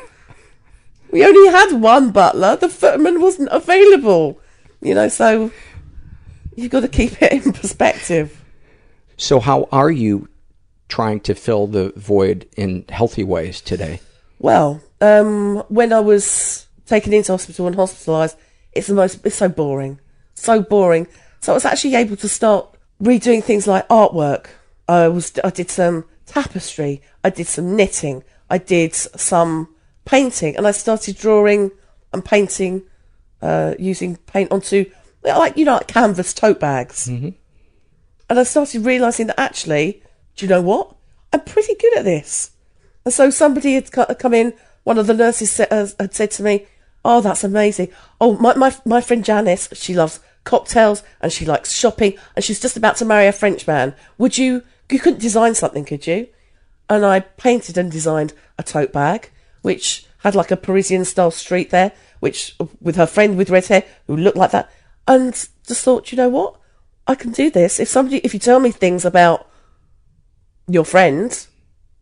R: We only had one butler. The footman wasn't available. You know, so you've got to keep it in perspective.
D: So how are you trying to fill the void in healthy ways today?
R: Well, um, when I was taken into hospital and hospitalised, it's the most, it's so boring. So boring. So I was actually able to start redoing things like artwork. I was, I did some tapestry. I did some knitting. I did some painting, and I started drawing and painting, uh, using paint onto, like, you know, like canvas tote bags.
D: Mm-hmm.
R: And I started realising that actually, do you know what? I'm pretty good at this. And so somebody had come in, one of the nurses had said to me, oh, that's amazing. Oh, my, my, my friend Janice, she loves cocktails and she likes shopping and she's just about to marry a French man. Would you, you couldn't design something, could you? And I painted and designed a tote bag, which had like a Parisian style street there, which with her friend with red hair who looked like that. And just thought, you know what? I can do this. If somebody, if you tell me things about your friend,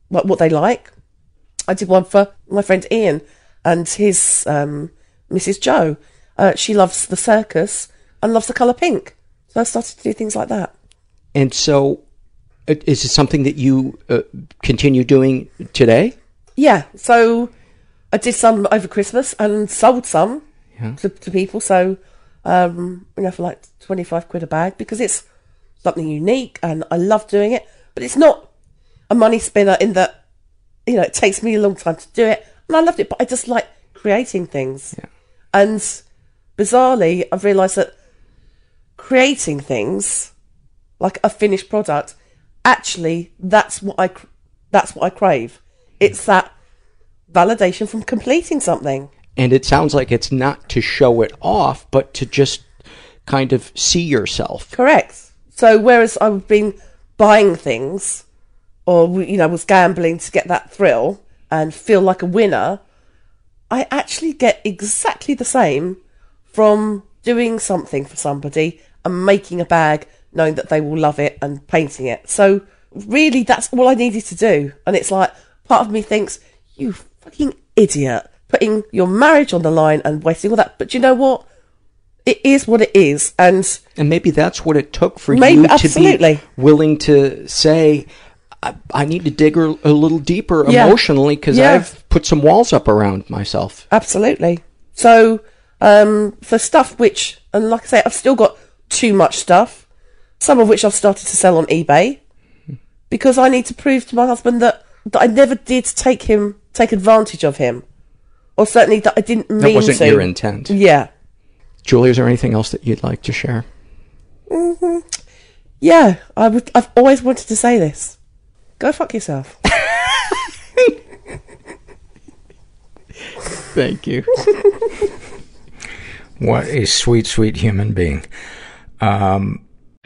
R: what, what they like. I did one for my friend Ian and his um, Missus Joe. Uh, she loves the circus and loves the colour pink. So I started to do things like that.
D: And so, is it something that you uh, continue doing today?
R: Yeah. So I did some over Christmas and sold some yeah. to, to people. So, um, you know, for like twenty-five quid a bag, because it's something unique and I love doing it. But it's not a money spinner in that, you know, it takes me a long time to do it. And I loved it, but I just like creating things.
D: Yeah.
R: And bizarrely, I've realised that creating things, like a finished product, actually, that's what I, that's what I crave. It's that validation from completing something.
D: And it sounds like it's not to show it off, but to just kind of see yourself.
R: Correct. So whereas I've been buying things, or, you know, was gambling to get that thrill and feel like a winner, I actually get exactly the same from doing something for somebody and making a bag, knowing that they will love it, and painting it. So really, that's all I needed to do. And it's like, part of me thinks, you fucking idiot, putting your marriage on the line and wasting all that. But you know what? It is what it is. And
D: and maybe that's what it took for
R: maybe,
D: you to
R: absolutely.
D: be willing to say, I, I need to dig a, a little deeper
R: yeah.
D: emotionally, because yeah. I've put some walls up around myself.
R: Absolutely. So um, for stuff which, and like I say, I've still got too much stuff, some of which I've started to sell on eBay, because I need to prove to my husband that, that I never did take him, take advantage of him. Or certainly that I didn't mean to.
D: That wasn't to. your intent.
R: Yeah.
D: Julie, is there anything else that you'd like to share?
R: Mm-hmm. Yeah, I would, I've always wanted to say this. Go fuck yourself.
D: Thank you. What a sweet, sweet human being. Um...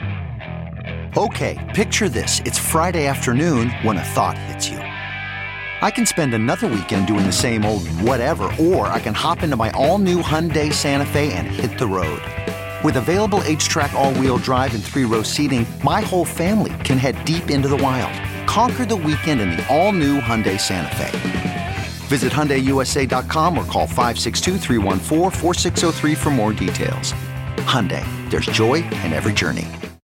S: Okay, picture this. It's Friday afternoon when a thought hits you. I can spend another weekend doing the same old whatever, or I can hop into my all-new Hyundai Santa Fe and hit the road. With available H-Track all-wheel drive and three-row seating, my whole family can head deep into the wild. Conquer the weekend in the all-new Hyundai Santa Fe. Visit Hyundai U S A dot com or call five six two, three one four, four six zero three for more details. Hyundai, there's joy in every journey.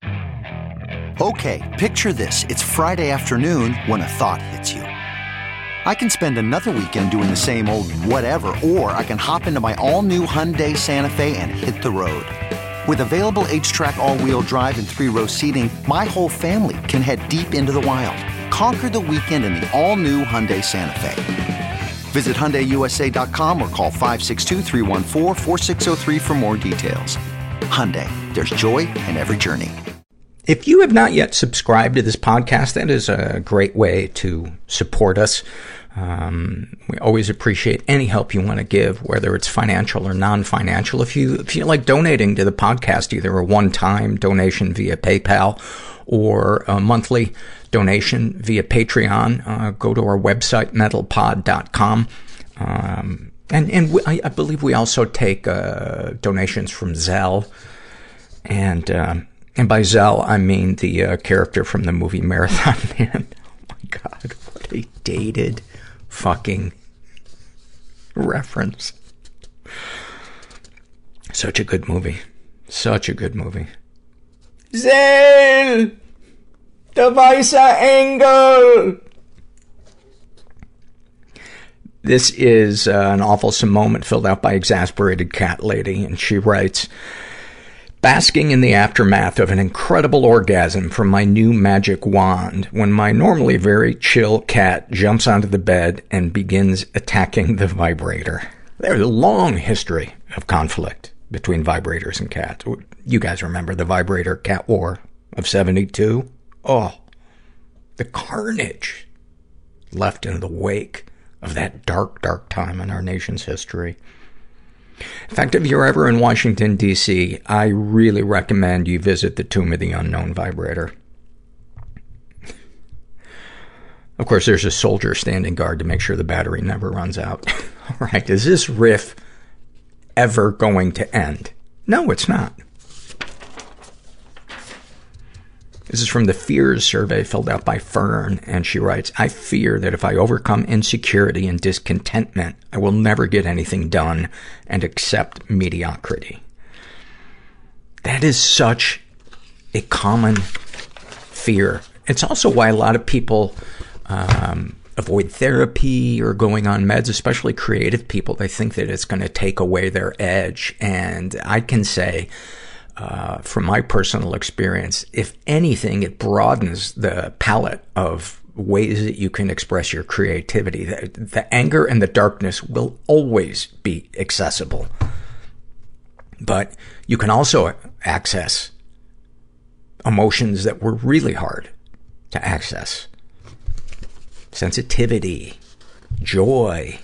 S: Okay, picture this. It's Friday afternoon when a thought hits you. I can spend another weekend doing the same old whatever, or I can hop into my all-new Hyundai Santa Fe and hit the road. With available H-Track all-wheel drive and three-row seating, my whole family can head deep into the wild. Conquer the weekend in the all-new Hyundai Santa Fe. Visit Hyundai U S A dot com or call five six two, three one four, four six zero three for more details. Hyundai, there's joy in every journey.
D: If you have not yet subscribed to this podcast, that is a great way to support us. Um, we always appreciate any help you want to give, whether it's financial or non-financial. If you feel like donating to the podcast, either a one-time donation via PayPal or a monthly donation via Patreon, uh, go to our website, metal pod dot com. Um, and, and we, I, I believe we also take, uh, donations from Zelle. And, um, and by Zelle, I mean the, uh, character from the movie Marathon Man. Oh my God, what a dated fucking reference. Such a good movie. Such a good movie. Zelle! The Weißer Engel! This is uh, an awfulsome moment filled out by Exasperated Cat Lady, and she writes, basking in the aftermath of an incredible orgasm from my new magic wand, when my normally very chill cat jumps onto the bed and begins attacking the vibrator. There's a long history of conflict between vibrators and cats. You guys remember the vibrator cat war of seventy-two? Oh, the carnage left in the wake of that dark, dark time in our nation's history. In fact, if you're ever in Washington, D C, I really recommend you visit the Tomb of the Unknown vibrator. Of course, there's a soldier standing guard to make sure the battery never runs out. All right, is this riff ever going to end? No, it's not. This is from the Fears survey filled out by Fern, and she writes, I fear that if I overcome insecurity and discontentment, I will never get anything done and accept mediocrity. That is such a common fear. It's also why a lot of people um, avoid therapy or going on meds, especially creative people. They think that it's going to take away their edge. And I can say, Uh, from my personal experience, if anything, it broadens the palette of ways that you can express your creativity. The, the anger and the darkness will always be accessible. But you can also access emotions that were really hard to access. Sensitivity, joy.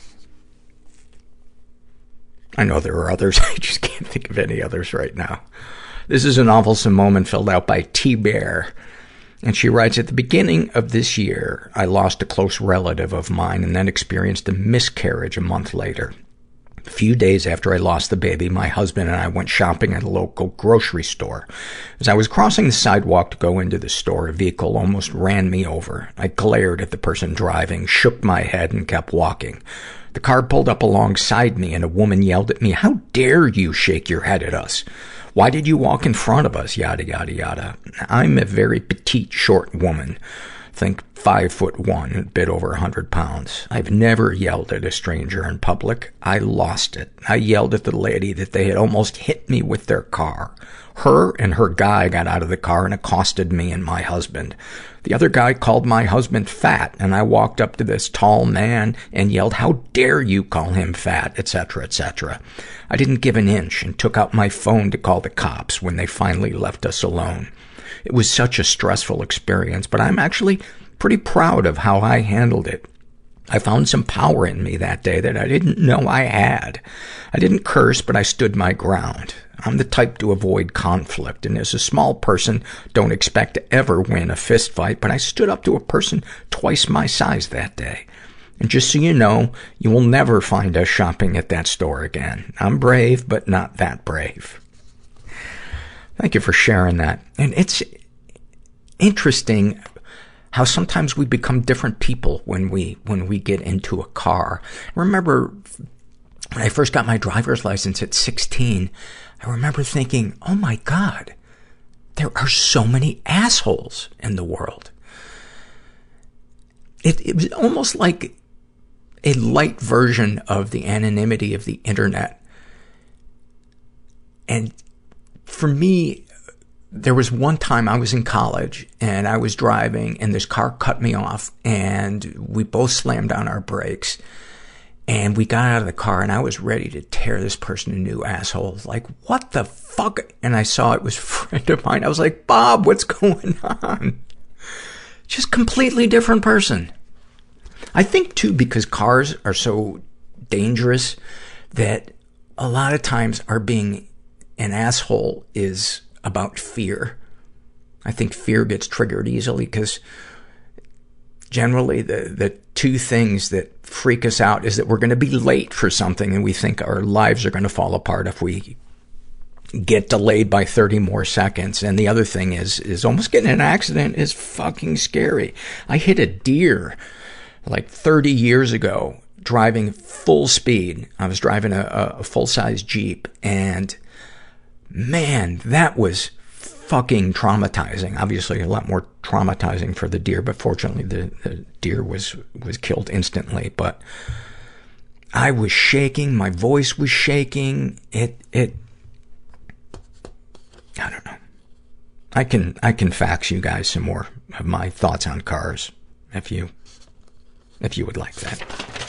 D: I know there are others. I just can't think of any others right now. This is an awfulsome moment filled out by T-Bear. And she writes, at the beginning of this year, I lost a close relative of mine and then experienced a miscarriage a month later. A few days after I lost the baby, my husband and I went shopping at a local grocery store. As I was crossing the sidewalk to go into the store, a vehicle almost ran me over. I glared at the person driving, shook my head, and kept walking. The car pulled up alongside me, and a woman yelled at me, how dare you shake your head at us? Why did you walk in front of us? Yada, yada, yada. I'm a very petite, short woman. Think five foot one, a bit over a hundred pounds. I've never yelled at a stranger in public. I lost it. I yelled at the lady that they had almost hit me with their car. Her and her guy got out of the car and accosted me and my husband. The other guy called my husband fat, and I walked up to this tall man and yelled, how dare you call him fat, et cetera, et cetera. I didn't give an inch and took out my phone to call the cops when they finally left us alone. It was such a stressful experience, but I'm actually pretty proud of how I handled it. I found some power in me that day that I didn't know I had. I didn't curse, but I stood my ground. I'm the type to avoid conflict, and as a small person, don't expect to ever win a fist fight, but I stood up to a person twice my size that day. And just so you know, you will never find us shopping at that store again. I'm brave, but not that brave. Thank you for sharing that. And it's interesting how sometimes we become different people when we, when we get into a car. I remember when I first got my driver's license at sixteen, I remember thinking, oh my God, there are so many assholes in the world. It, it was almost like a light version of the anonymity of the internet. And for me, there was one time I was in college and I was driving and this car cut me off and we both slammed down our brakes and we got out of the car and I was ready to tear this person a new asshole. Like, what the fuck? And I saw it was a friend of mine. I was like, Bob, what's going on? Just completely different person. I think too, because cars are so dangerous that a lot of times our being an asshole is about fear. I think fear gets triggered easily because generally the, the two things that freak us out is that we're going to be late for something and we think our lives are going to fall apart if we get delayed by thirty more seconds. And the other thing is, is almost getting in an accident is fucking scary. I hit a deer like thirty years ago driving full speed. I was driving a, a full-size Jeep and man, that was fucking traumatizing. Obviously a lot more traumatizing for the deer, but fortunately the, the deer was, was killed instantly. But I was shaking. My voice was shaking. It, it, I don't know. I can, I can fax you guys some more of my thoughts on cars if you, if you would like that.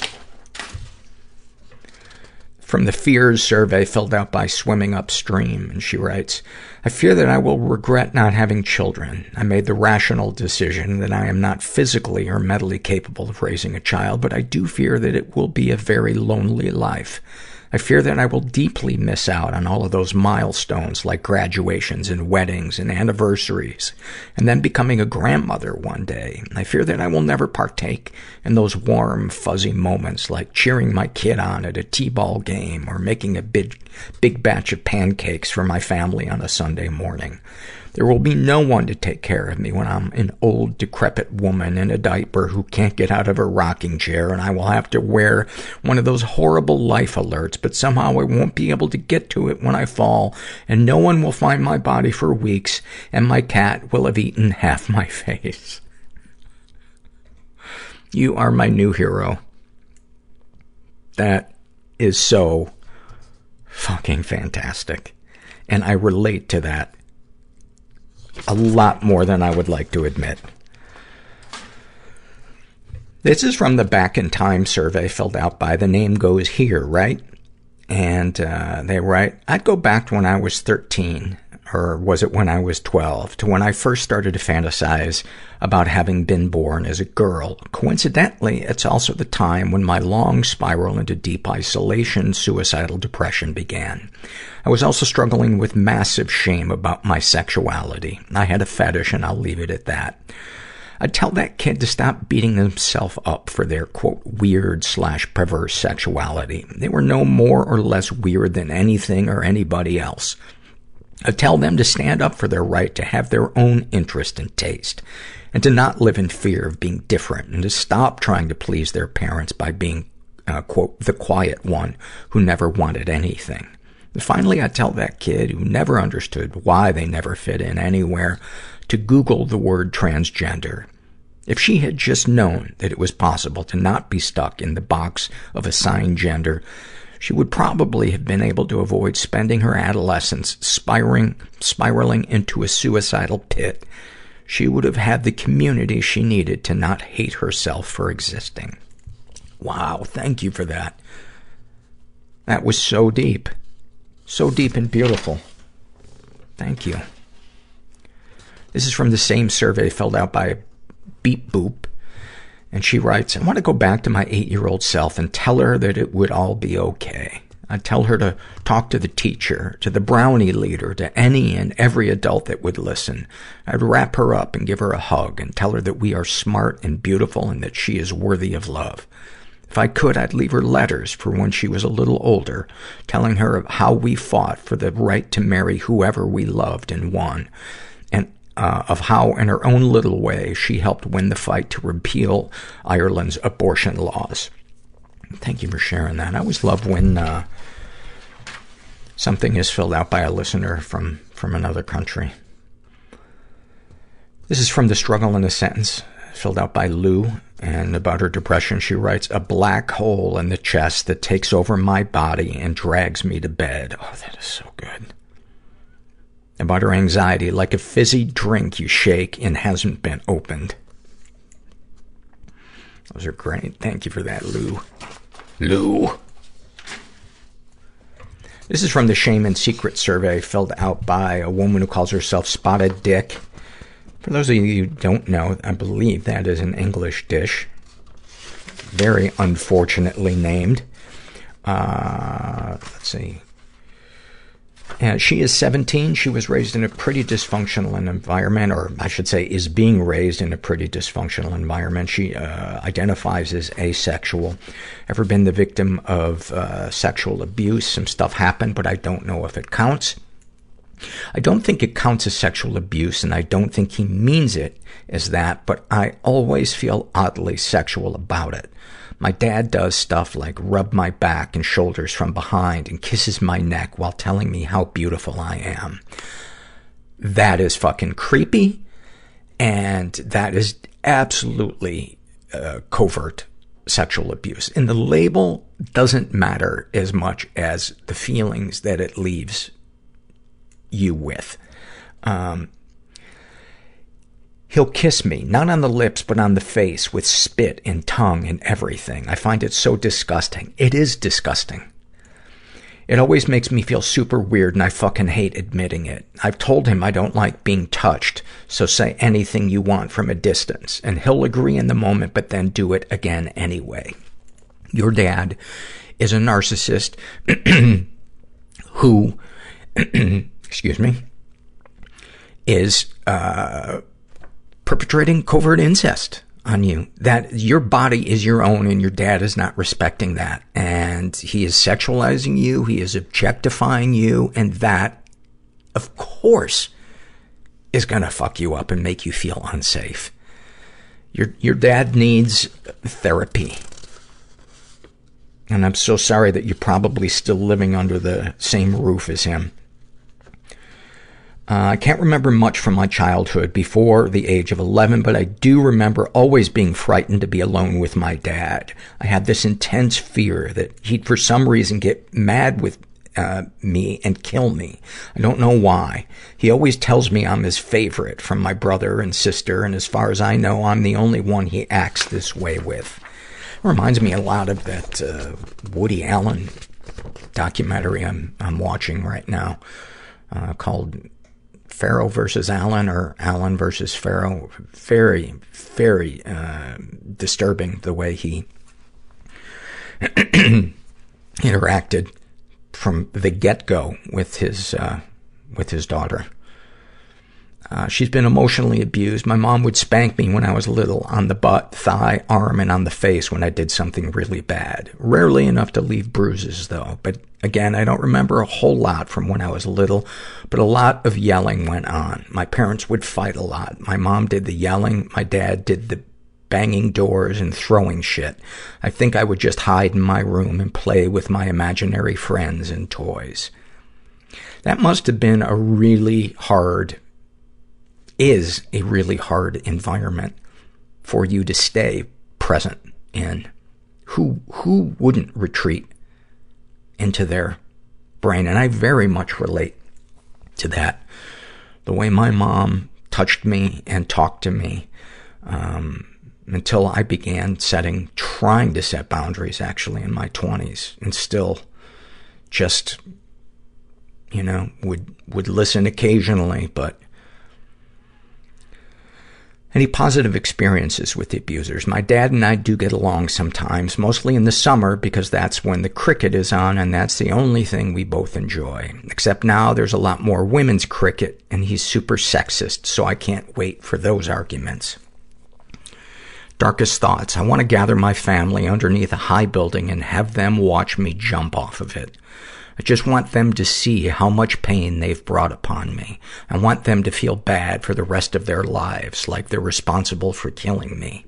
D: From the Fears survey filled out by Swimming Upstream, and she writes, I fear that I will regret not having children. I made the rational decision that I am not physically or mentally capable of raising a child, but I do fear that it will be a very lonely life. I fear that I will deeply miss out on all of those milestones like graduations and weddings and anniversaries, and then becoming a grandmother one day. I fear that I will never partake in those warm, fuzzy moments like cheering my kid on at a t-ball game or making a big, big batch of pancakes for my family on a Sunday morning. There will be no one to take care of me when I'm an old, decrepit woman in a diaper who can't get out of her rocking chair, and I will have to wear one of those horrible life alerts, but somehow I won't be able to get to it when I fall, and no one will find my body for weeks, and my cat will have eaten half my face. You are my new hero. That is so fucking fantastic. And I relate to that a lot more than I would like to admit. This is from the Back in Time survey filled out by The Name Goes Here, right? And uh, they write, I'd go back to when I was thirteen, or was it when I was twelve, to when I first started to fantasize about having been born as a girl. Coincidentally, it's also the time when my long spiral into deep isolation, suicidal depression began. I was also struggling with massive shame about my sexuality. I had a fetish, and I'll leave it at that. I'd tell that kid to stop beating themselves up for their, quote, weird slash perverse sexuality. They were no more or less weird than anything or anybody else. I'd tell them to stand up for their right to have their own interest and taste, and to not live in fear of being different, and to stop trying to please their parents by being, uh, quote, the quiet one who never wanted anything. And finally, I'd tell that kid who never understood why they never fit in anywhere to Google the word transgender. If she had just known that it was possible to not be stuck in the box of assigned gender, she would probably have been able to avoid spending her adolescence spiraling, spiraling into a suicidal pit. She would have had the community she needed to not hate herself for existing. Wow, thank you for that. That was so deep. So deep and beautiful. Thank you. This is from the same survey filled out by Beep Boop. And she writes, I want to go back to my eight-year-old self and tell her that it would all be okay. I'd tell her to talk to the teacher, to the brownie leader, to any and every adult that would listen. I'd wrap her up and give her a hug and tell her that we are smart and beautiful and that she is worthy of love. If I could, I'd leave her letters for when she was a little older, telling her of how we fought for the right to marry whoever we loved and won. And Uh, of how, in her own little way, she helped win the fight to repeal Ireland's abortion laws. Thank you for sharing that. I always love when uh, something is filled out by a listener from, from another country. This is from The Struggle in a Sentence, filled out by Lou. And about her depression, she writes, a black hole in the chest that takes over my body and drags me to bed. Oh, that is so good. About her anxiety, like a fizzy drink you shake and hasn't been opened. Those are great. Thank you for that, Lou. Lou. This is from the Shame and Secret survey filled out by a woman who calls herself Spotted Dick. For those of you who don't know, I believe that is an English dish. Very unfortunately named. Uh, let's see. Uh, she is seventeen. She was raised in a pretty dysfunctional environment, or I should say is being raised in a pretty dysfunctional environment. She uh, identifies as asexual. Ever been the victim of uh, sexual abuse? Some stuff happened, but I don't know if it counts. I don't think it counts as sexual abuse, and I don't think he means it as that, but I always feel oddly sexual about it. My dad does stuff like rub my back and shoulders from behind and kisses my neck while telling me how beautiful I am. That is fucking creepy, and that is absolutely uh, covert sexual abuse. And the label doesn't matter as much as the feelings that it leaves you with. Um, He'll kiss me, not on the lips, but on the face, with spit and tongue and everything. I find it so disgusting. It is disgusting. It always makes me feel super weird, and I fucking hate admitting it. I've told him I don't like being touched, so say anything you want from a distance. And he'll agree in the moment, but then do it again anyway. Your dad is a narcissist who, excuse me, is, uh, perpetrating covert incest on you. That your body is your own and your dad is not respecting that. And he is sexualizing you, he is objectifying you, and that, of course, is gonna fuck you up and make you feel unsafe. Your, your dad needs therapy. And I'm so sorry that you're probably still living under the same roof as him. Uh, I can't remember much from my childhood before the age of eleven, but I do remember always being frightened to be alone with my dad. I had this intense fear that he'd for some reason get mad with uh, me and kill me. I don't know why. He always tells me I'm his favorite from my brother and sister, and as far as I know, I'm the only one he acts this way with. It reminds me a lot of that uh, Woody Allen documentary I'm, I'm watching right now, uh, called Pharaoh versus Allen, or Allen versus Pharaoh. Very, very uh, disturbing the way he interacted from the get-go with his uh, with his daughter. Uh, she's been emotionally abused. My mom would spank me when I was little on the butt, thigh, arm, and on the face when I did something really bad. Rarely enough to leave bruises, though. But again, I don't remember a whole lot from when I was little, but a lot of yelling went on. My parents would fight a lot. My mom did the yelling. My dad did the banging doors and throwing shit. I think I would just hide in my room and play with my imaginary friends and toys. That must have been a really hard is a really hard environment for you to stay present in. Who, who wouldn't retreat into their brain? And I very much relate to that. The way my mom touched me and talked to me, um, until I began setting, trying to set boundaries actually in my twenties, and still just, you know, would, would listen occasionally, but any positive experiences with the abusers? My dad and I do get along sometimes, mostly in the summer because that's when the cricket is on and that's the only thing we both enjoy. Except now there's a lot more women's cricket and he's super sexist, so I can't wait for those arguments. Darkest thoughts. I want to gather my family underneath a high building and have them watch me jump off of it. I just want them to see how much pain they've brought upon me. I want them to feel bad for the rest of their lives, like they're responsible for killing me.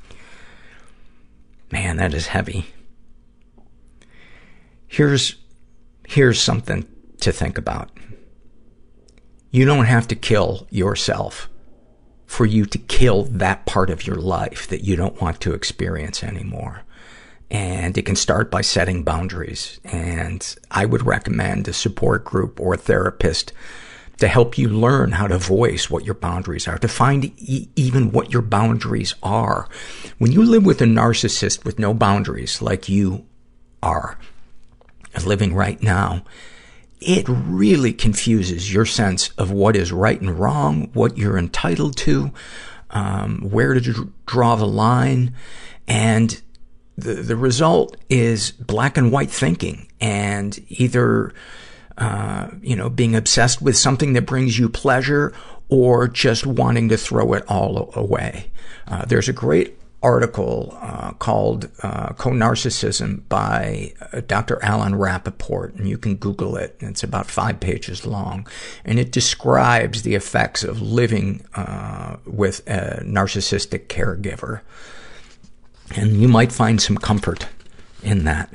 D: Man, that is heavy. Here's, here's something to think about. You don't have to kill yourself for you to kill that part of your life that you don't want to experience anymore. And it can start by setting boundaries. And I would recommend a support group or a therapist to help you learn how to voice what your boundaries are, to find e- even what your boundaries are. When you live with a narcissist with no boundaries, like you are living right now, it really confuses your sense of what is right and wrong, what you're entitled to, um, where to d- draw the line. And The, the result is black and white thinking, and either, uh, you know, being obsessed with something that brings you pleasure or just wanting to throw it all away. Uh, there's a great article, uh, called, uh, Co-Narcissism by uh, Doctor Alan Rappaport, and you can Google it. It's about five pages long, and it describes the effects of living, uh, with a narcissistic caregiver. And you might find some comfort in that.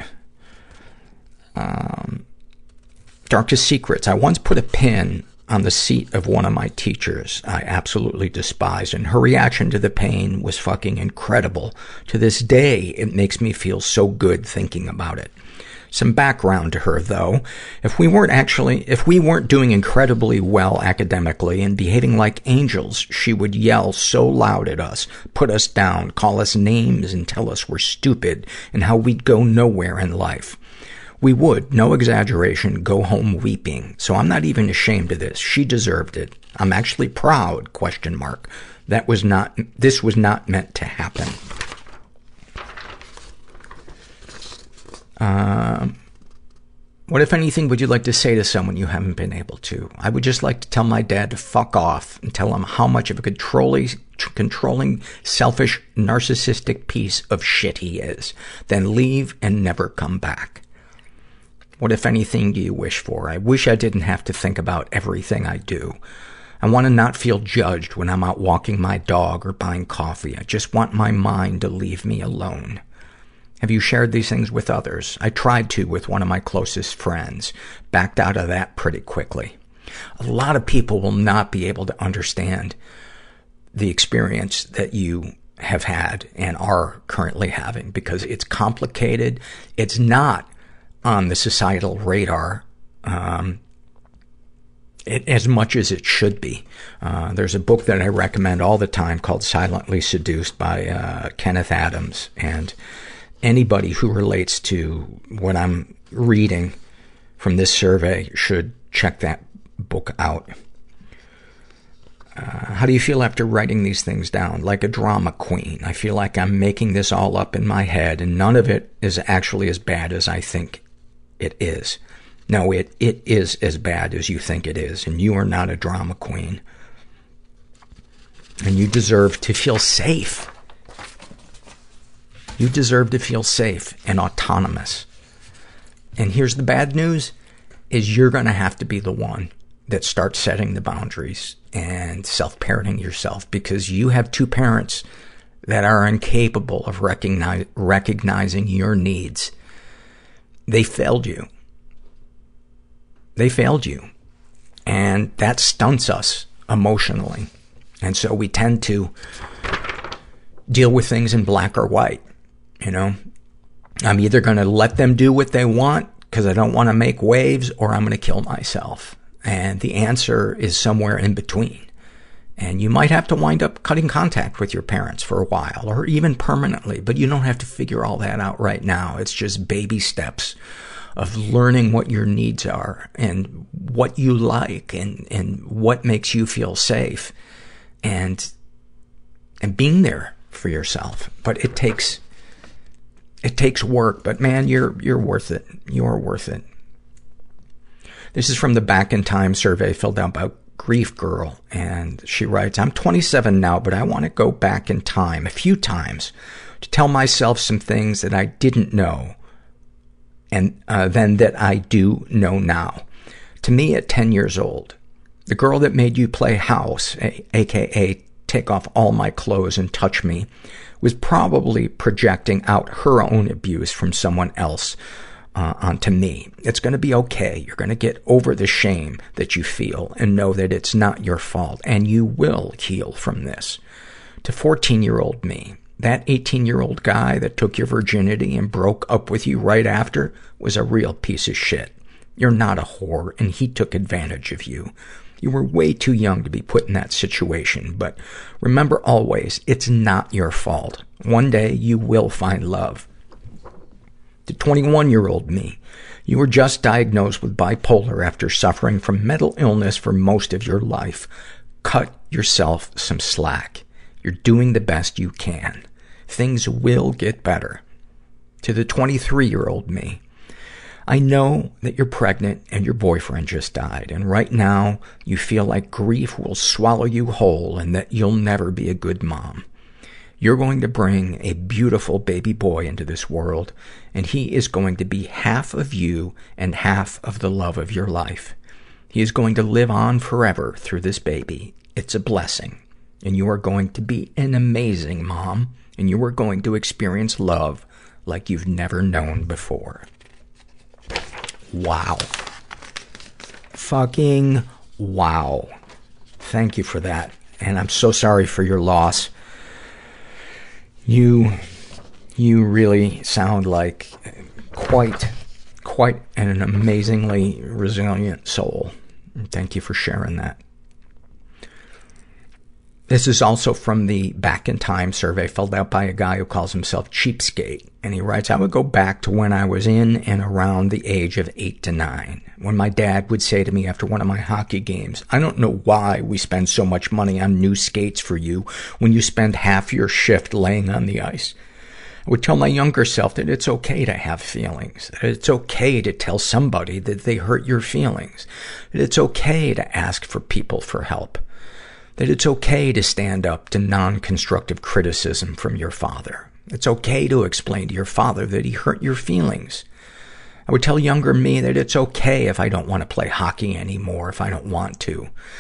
D: Um, darkest secrets. I once put a pin on the seat of one of my teachers I absolutely despise, and her reaction to the pain was fucking incredible. To this day, it makes me feel so good thinking about it. Some background to her, though. If we weren't actually, if we weren't doing incredibly well academically and behaving like angels, she would yell so loud at us, put us down, call us names, and tell us we're stupid and how we'd go nowhere in life. We would, no exaggeration, go home weeping. So I'm not even ashamed of this. She deserved it. I'm actually proud, question mark. That was not, this was not meant to happen. Uh, what, if anything, would you like to say to someone you haven't been able to? I would just like to tell my dad to fuck off and tell him how much of a controlling, controlling, selfish, narcissistic piece of shit he is. Then leave and never come back. What, if anything, do you wish for? I wish I didn't have to think about everything I do. I want to not feel judged when I'm out walking my dog or buying coffee. I just want my mind to leave me alone. Have you shared these things with others? I tried to with one of my closest friends. Backed out of that pretty quickly. A lot of people will not be able to understand the experience that you have had and are currently having because it's complicated. It's not on the societal radar um, it, as much as it should be. Uh, there's a book that I recommend all the time called Silently Seduced by uh, Kenneth Adams. And anybody who relates to what I'm reading from this survey should check that book out. Uh, how do you feel after writing these things down? Like a drama queen. I feel like I'm making this all up in my head, and none of it is actually as bad as I think it is. No, it, it is as bad as you think it is, and you are not a drama queen. And you deserve to feel safe. You deserve to feel safe and autonomous. And here's the bad news, is you're gonna have to be the one that starts setting the boundaries and self-parenting yourself, because you have two parents that are incapable of recognize, recognizing your needs. They failed you. They failed you. And that stunts us emotionally. And so we tend to deal with things in black or white. You know, I'm either going to let them do what they want because I don't want to make waves, or I'm going to kill myself. And the answer is somewhere in between. And you might have to wind up cutting contact with your parents for a while, or even permanently, but you don't have to figure all that out right now. It's just baby steps of learning what your needs are and what you like and, and what makes you feel safe, and, and being there for yourself. But it takes, it takes work, but man, you're, you're worth it. You're worth it. This is from the Back in Time survey filled out by Grief Girl, and she writes, I'm twenty-seven now, but I want to go back in time a few times to tell myself some things that I didn't know and uh, then that I do know now. To me, at ten years old, the girl that made you play house, a- aka take off all my clothes and touch me, was probably projecting out her own abuse from someone else Uh, onto me. It's gonna be okay. You're gonna get over the shame that you feel and know that it's not your fault, and you will heal from this. To fourteen-year-old me, that eighteen-year-old guy that took your virginity and broke up with you right after was a real piece of shit. You're not a whore, and he took advantage of you. You were way too young to be put in that situation, but remember always, it's not your fault. One day you will find love. To twenty-one-year-old me, you were just diagnosed with bipolar after suffering from mental illness for most of your life. Cut yourself some slack. You're doing the best you can. Things will get better. To the twenty-three-year-old me, I know that you're pregnant and your boyfriend just died, and right now you feel like grief will swallow you whole and that you'll never be a good mom. You're going to bring a beautiful baby boy into this world, and he is going to be half of you and half of the love of your life. He is going to live on forever through this baby. It's a blessing. And you are going to be an amazing mom, and you are going to experience love like you've never known before. Wow. Fucking wow. Thank you for that. And I'm so sorry for your loss. You, you really sound like quite, quite an amazingly resilient soul. Thank you for sharing that. This is also from the Back in Time survey filled out by a guy who calls himself Cheapskate. And he writes, I would go back to when I was in and around the age of eight to nine. When my dad would say to me after one of my hockey games, I don't know why we spend so much money on new skates for you when you spend half your shift laying on the ice. I would tell my younger self that it's okay to have feelings, that it's okay to tell somebody that they hurt your feelings, that it's okay to ask for people for help, that it's okay to stand up to non-constructive criticism from your father. It's okay to explain to your father that he hurt your feelings. I would tell younger me that it's okay if I don't want to play hockey anymore, if I don't want to.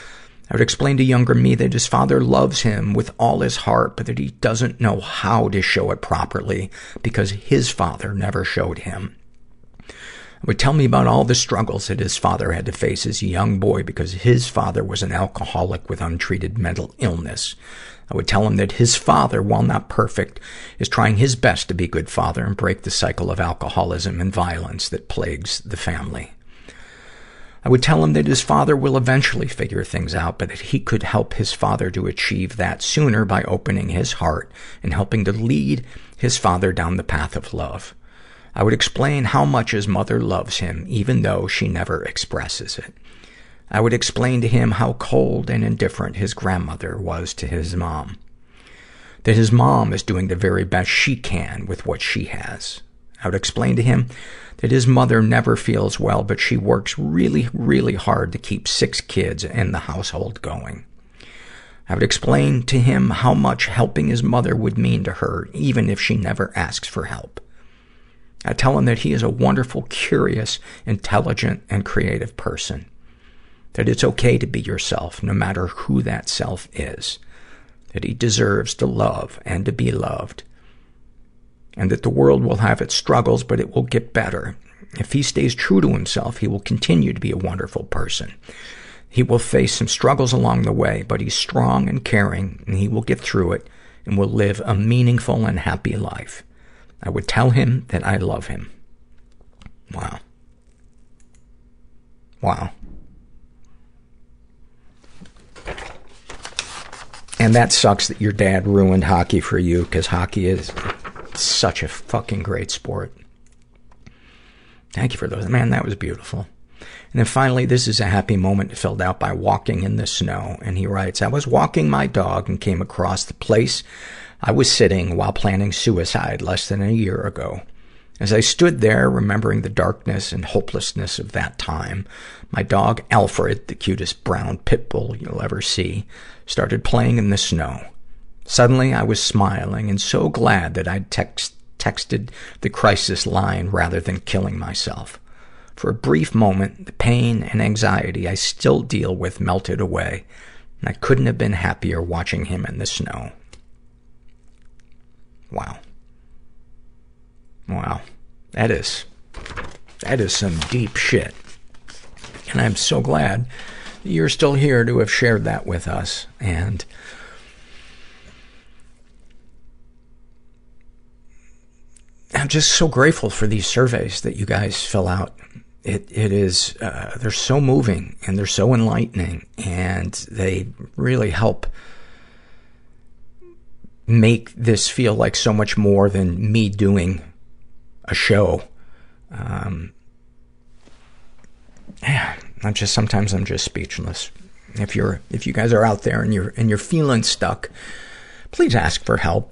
D: I would explain to younger me that his father loves him with all his heart, but that he doesn't know how to show it properly because his father never showed him. I would tell me about all the struggles that his father had to face as a young boy because his father was an alcoholic with untreated mental illness. I would tell him that his father, while not perfect, is trying his best to be a good father and break the cycle of alcoholism and violence that plagues the family. I would tell him that his father will eventually figure things out, but that he could help his father to achieve that sooner by opening his heart and helping to lead his father down the path of love. I would explain how much his mother loves him, even though she never expresses it. I would explain to him how cold and indifferent his grandmother was to his mom. That his mom is doing the very best she can with what she has. I would explain to him that his mother never feels well, but she works really, really hard to keep six kids and the household going. I would explain to him how much helping his mother would mean to her, even if she never asks for help. I tell him that he is a wonderful, curious, intelligent, and creative person. That it's okay to be yourself, no matter who that self is. That he deserves to love and to be loved. And that the world will have its struggles, but it will get better. If he stays true to himself, he will continue to be a wonderful person. He will face some struggles along the way, but he's strong and caring, and he will get through it and will live a meaningful and happy life. I would tell him that I love him. Wow. Wow. And that sucks that your dad ruined hockey for you, because hockey is such a fucking great sport. Thank you for those. Man, that was beautiful. And then finally, this is a happy moment filled out by Walking in the Snow. And he writes, I was walking my dog and came across the place I was sitting while planning suicide less than a year ago. As I stood there, remembering the darkness and hopelessness of that time, my dog Alfred, the cutest brown pit bull you'll ever see, started playing in the snow. Suddenly, I was smiling and so glad that I'd text, texted the crisis line rather than killing myself. For a brief moment, the pain and anxiety I still deal with melted away, and I couldn't have been happier watching him in the snow. Wow. Wow. That is, that is some deep shit. And I'm so glad that you're still here to have shared that with us. And I'm just so grateful for these surveys that you guys fill out. It, it is, uh, they're so moving and they're so enlightening, and they really help make this feel like so much more than me doing a show. Um, yeah, I'm just, sometimes I'm just speechless. If you're, if you guys are out there and you're, and you're feeling stuck, please ask for help.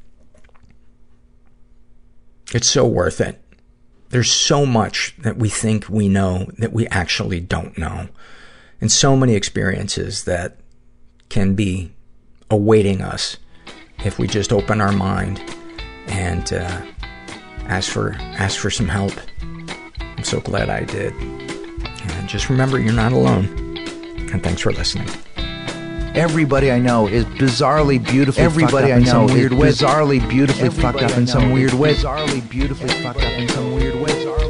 D: It's so worth it. There's so much that we think we know that we actually don't know. And so many experiences that can be awaiting us if we just open our mind and, uh, ask for, ask for some help. I'm so glad I did. And just remember, you're not alone. And thanks for listening.
T: Everybody I know is bizarrely beautifully Everybody fucked up I know in some weird way. Bizarrely beautifully Everybody fucked up in some weird way. Bizarrely beautifully fucked up in some weird way.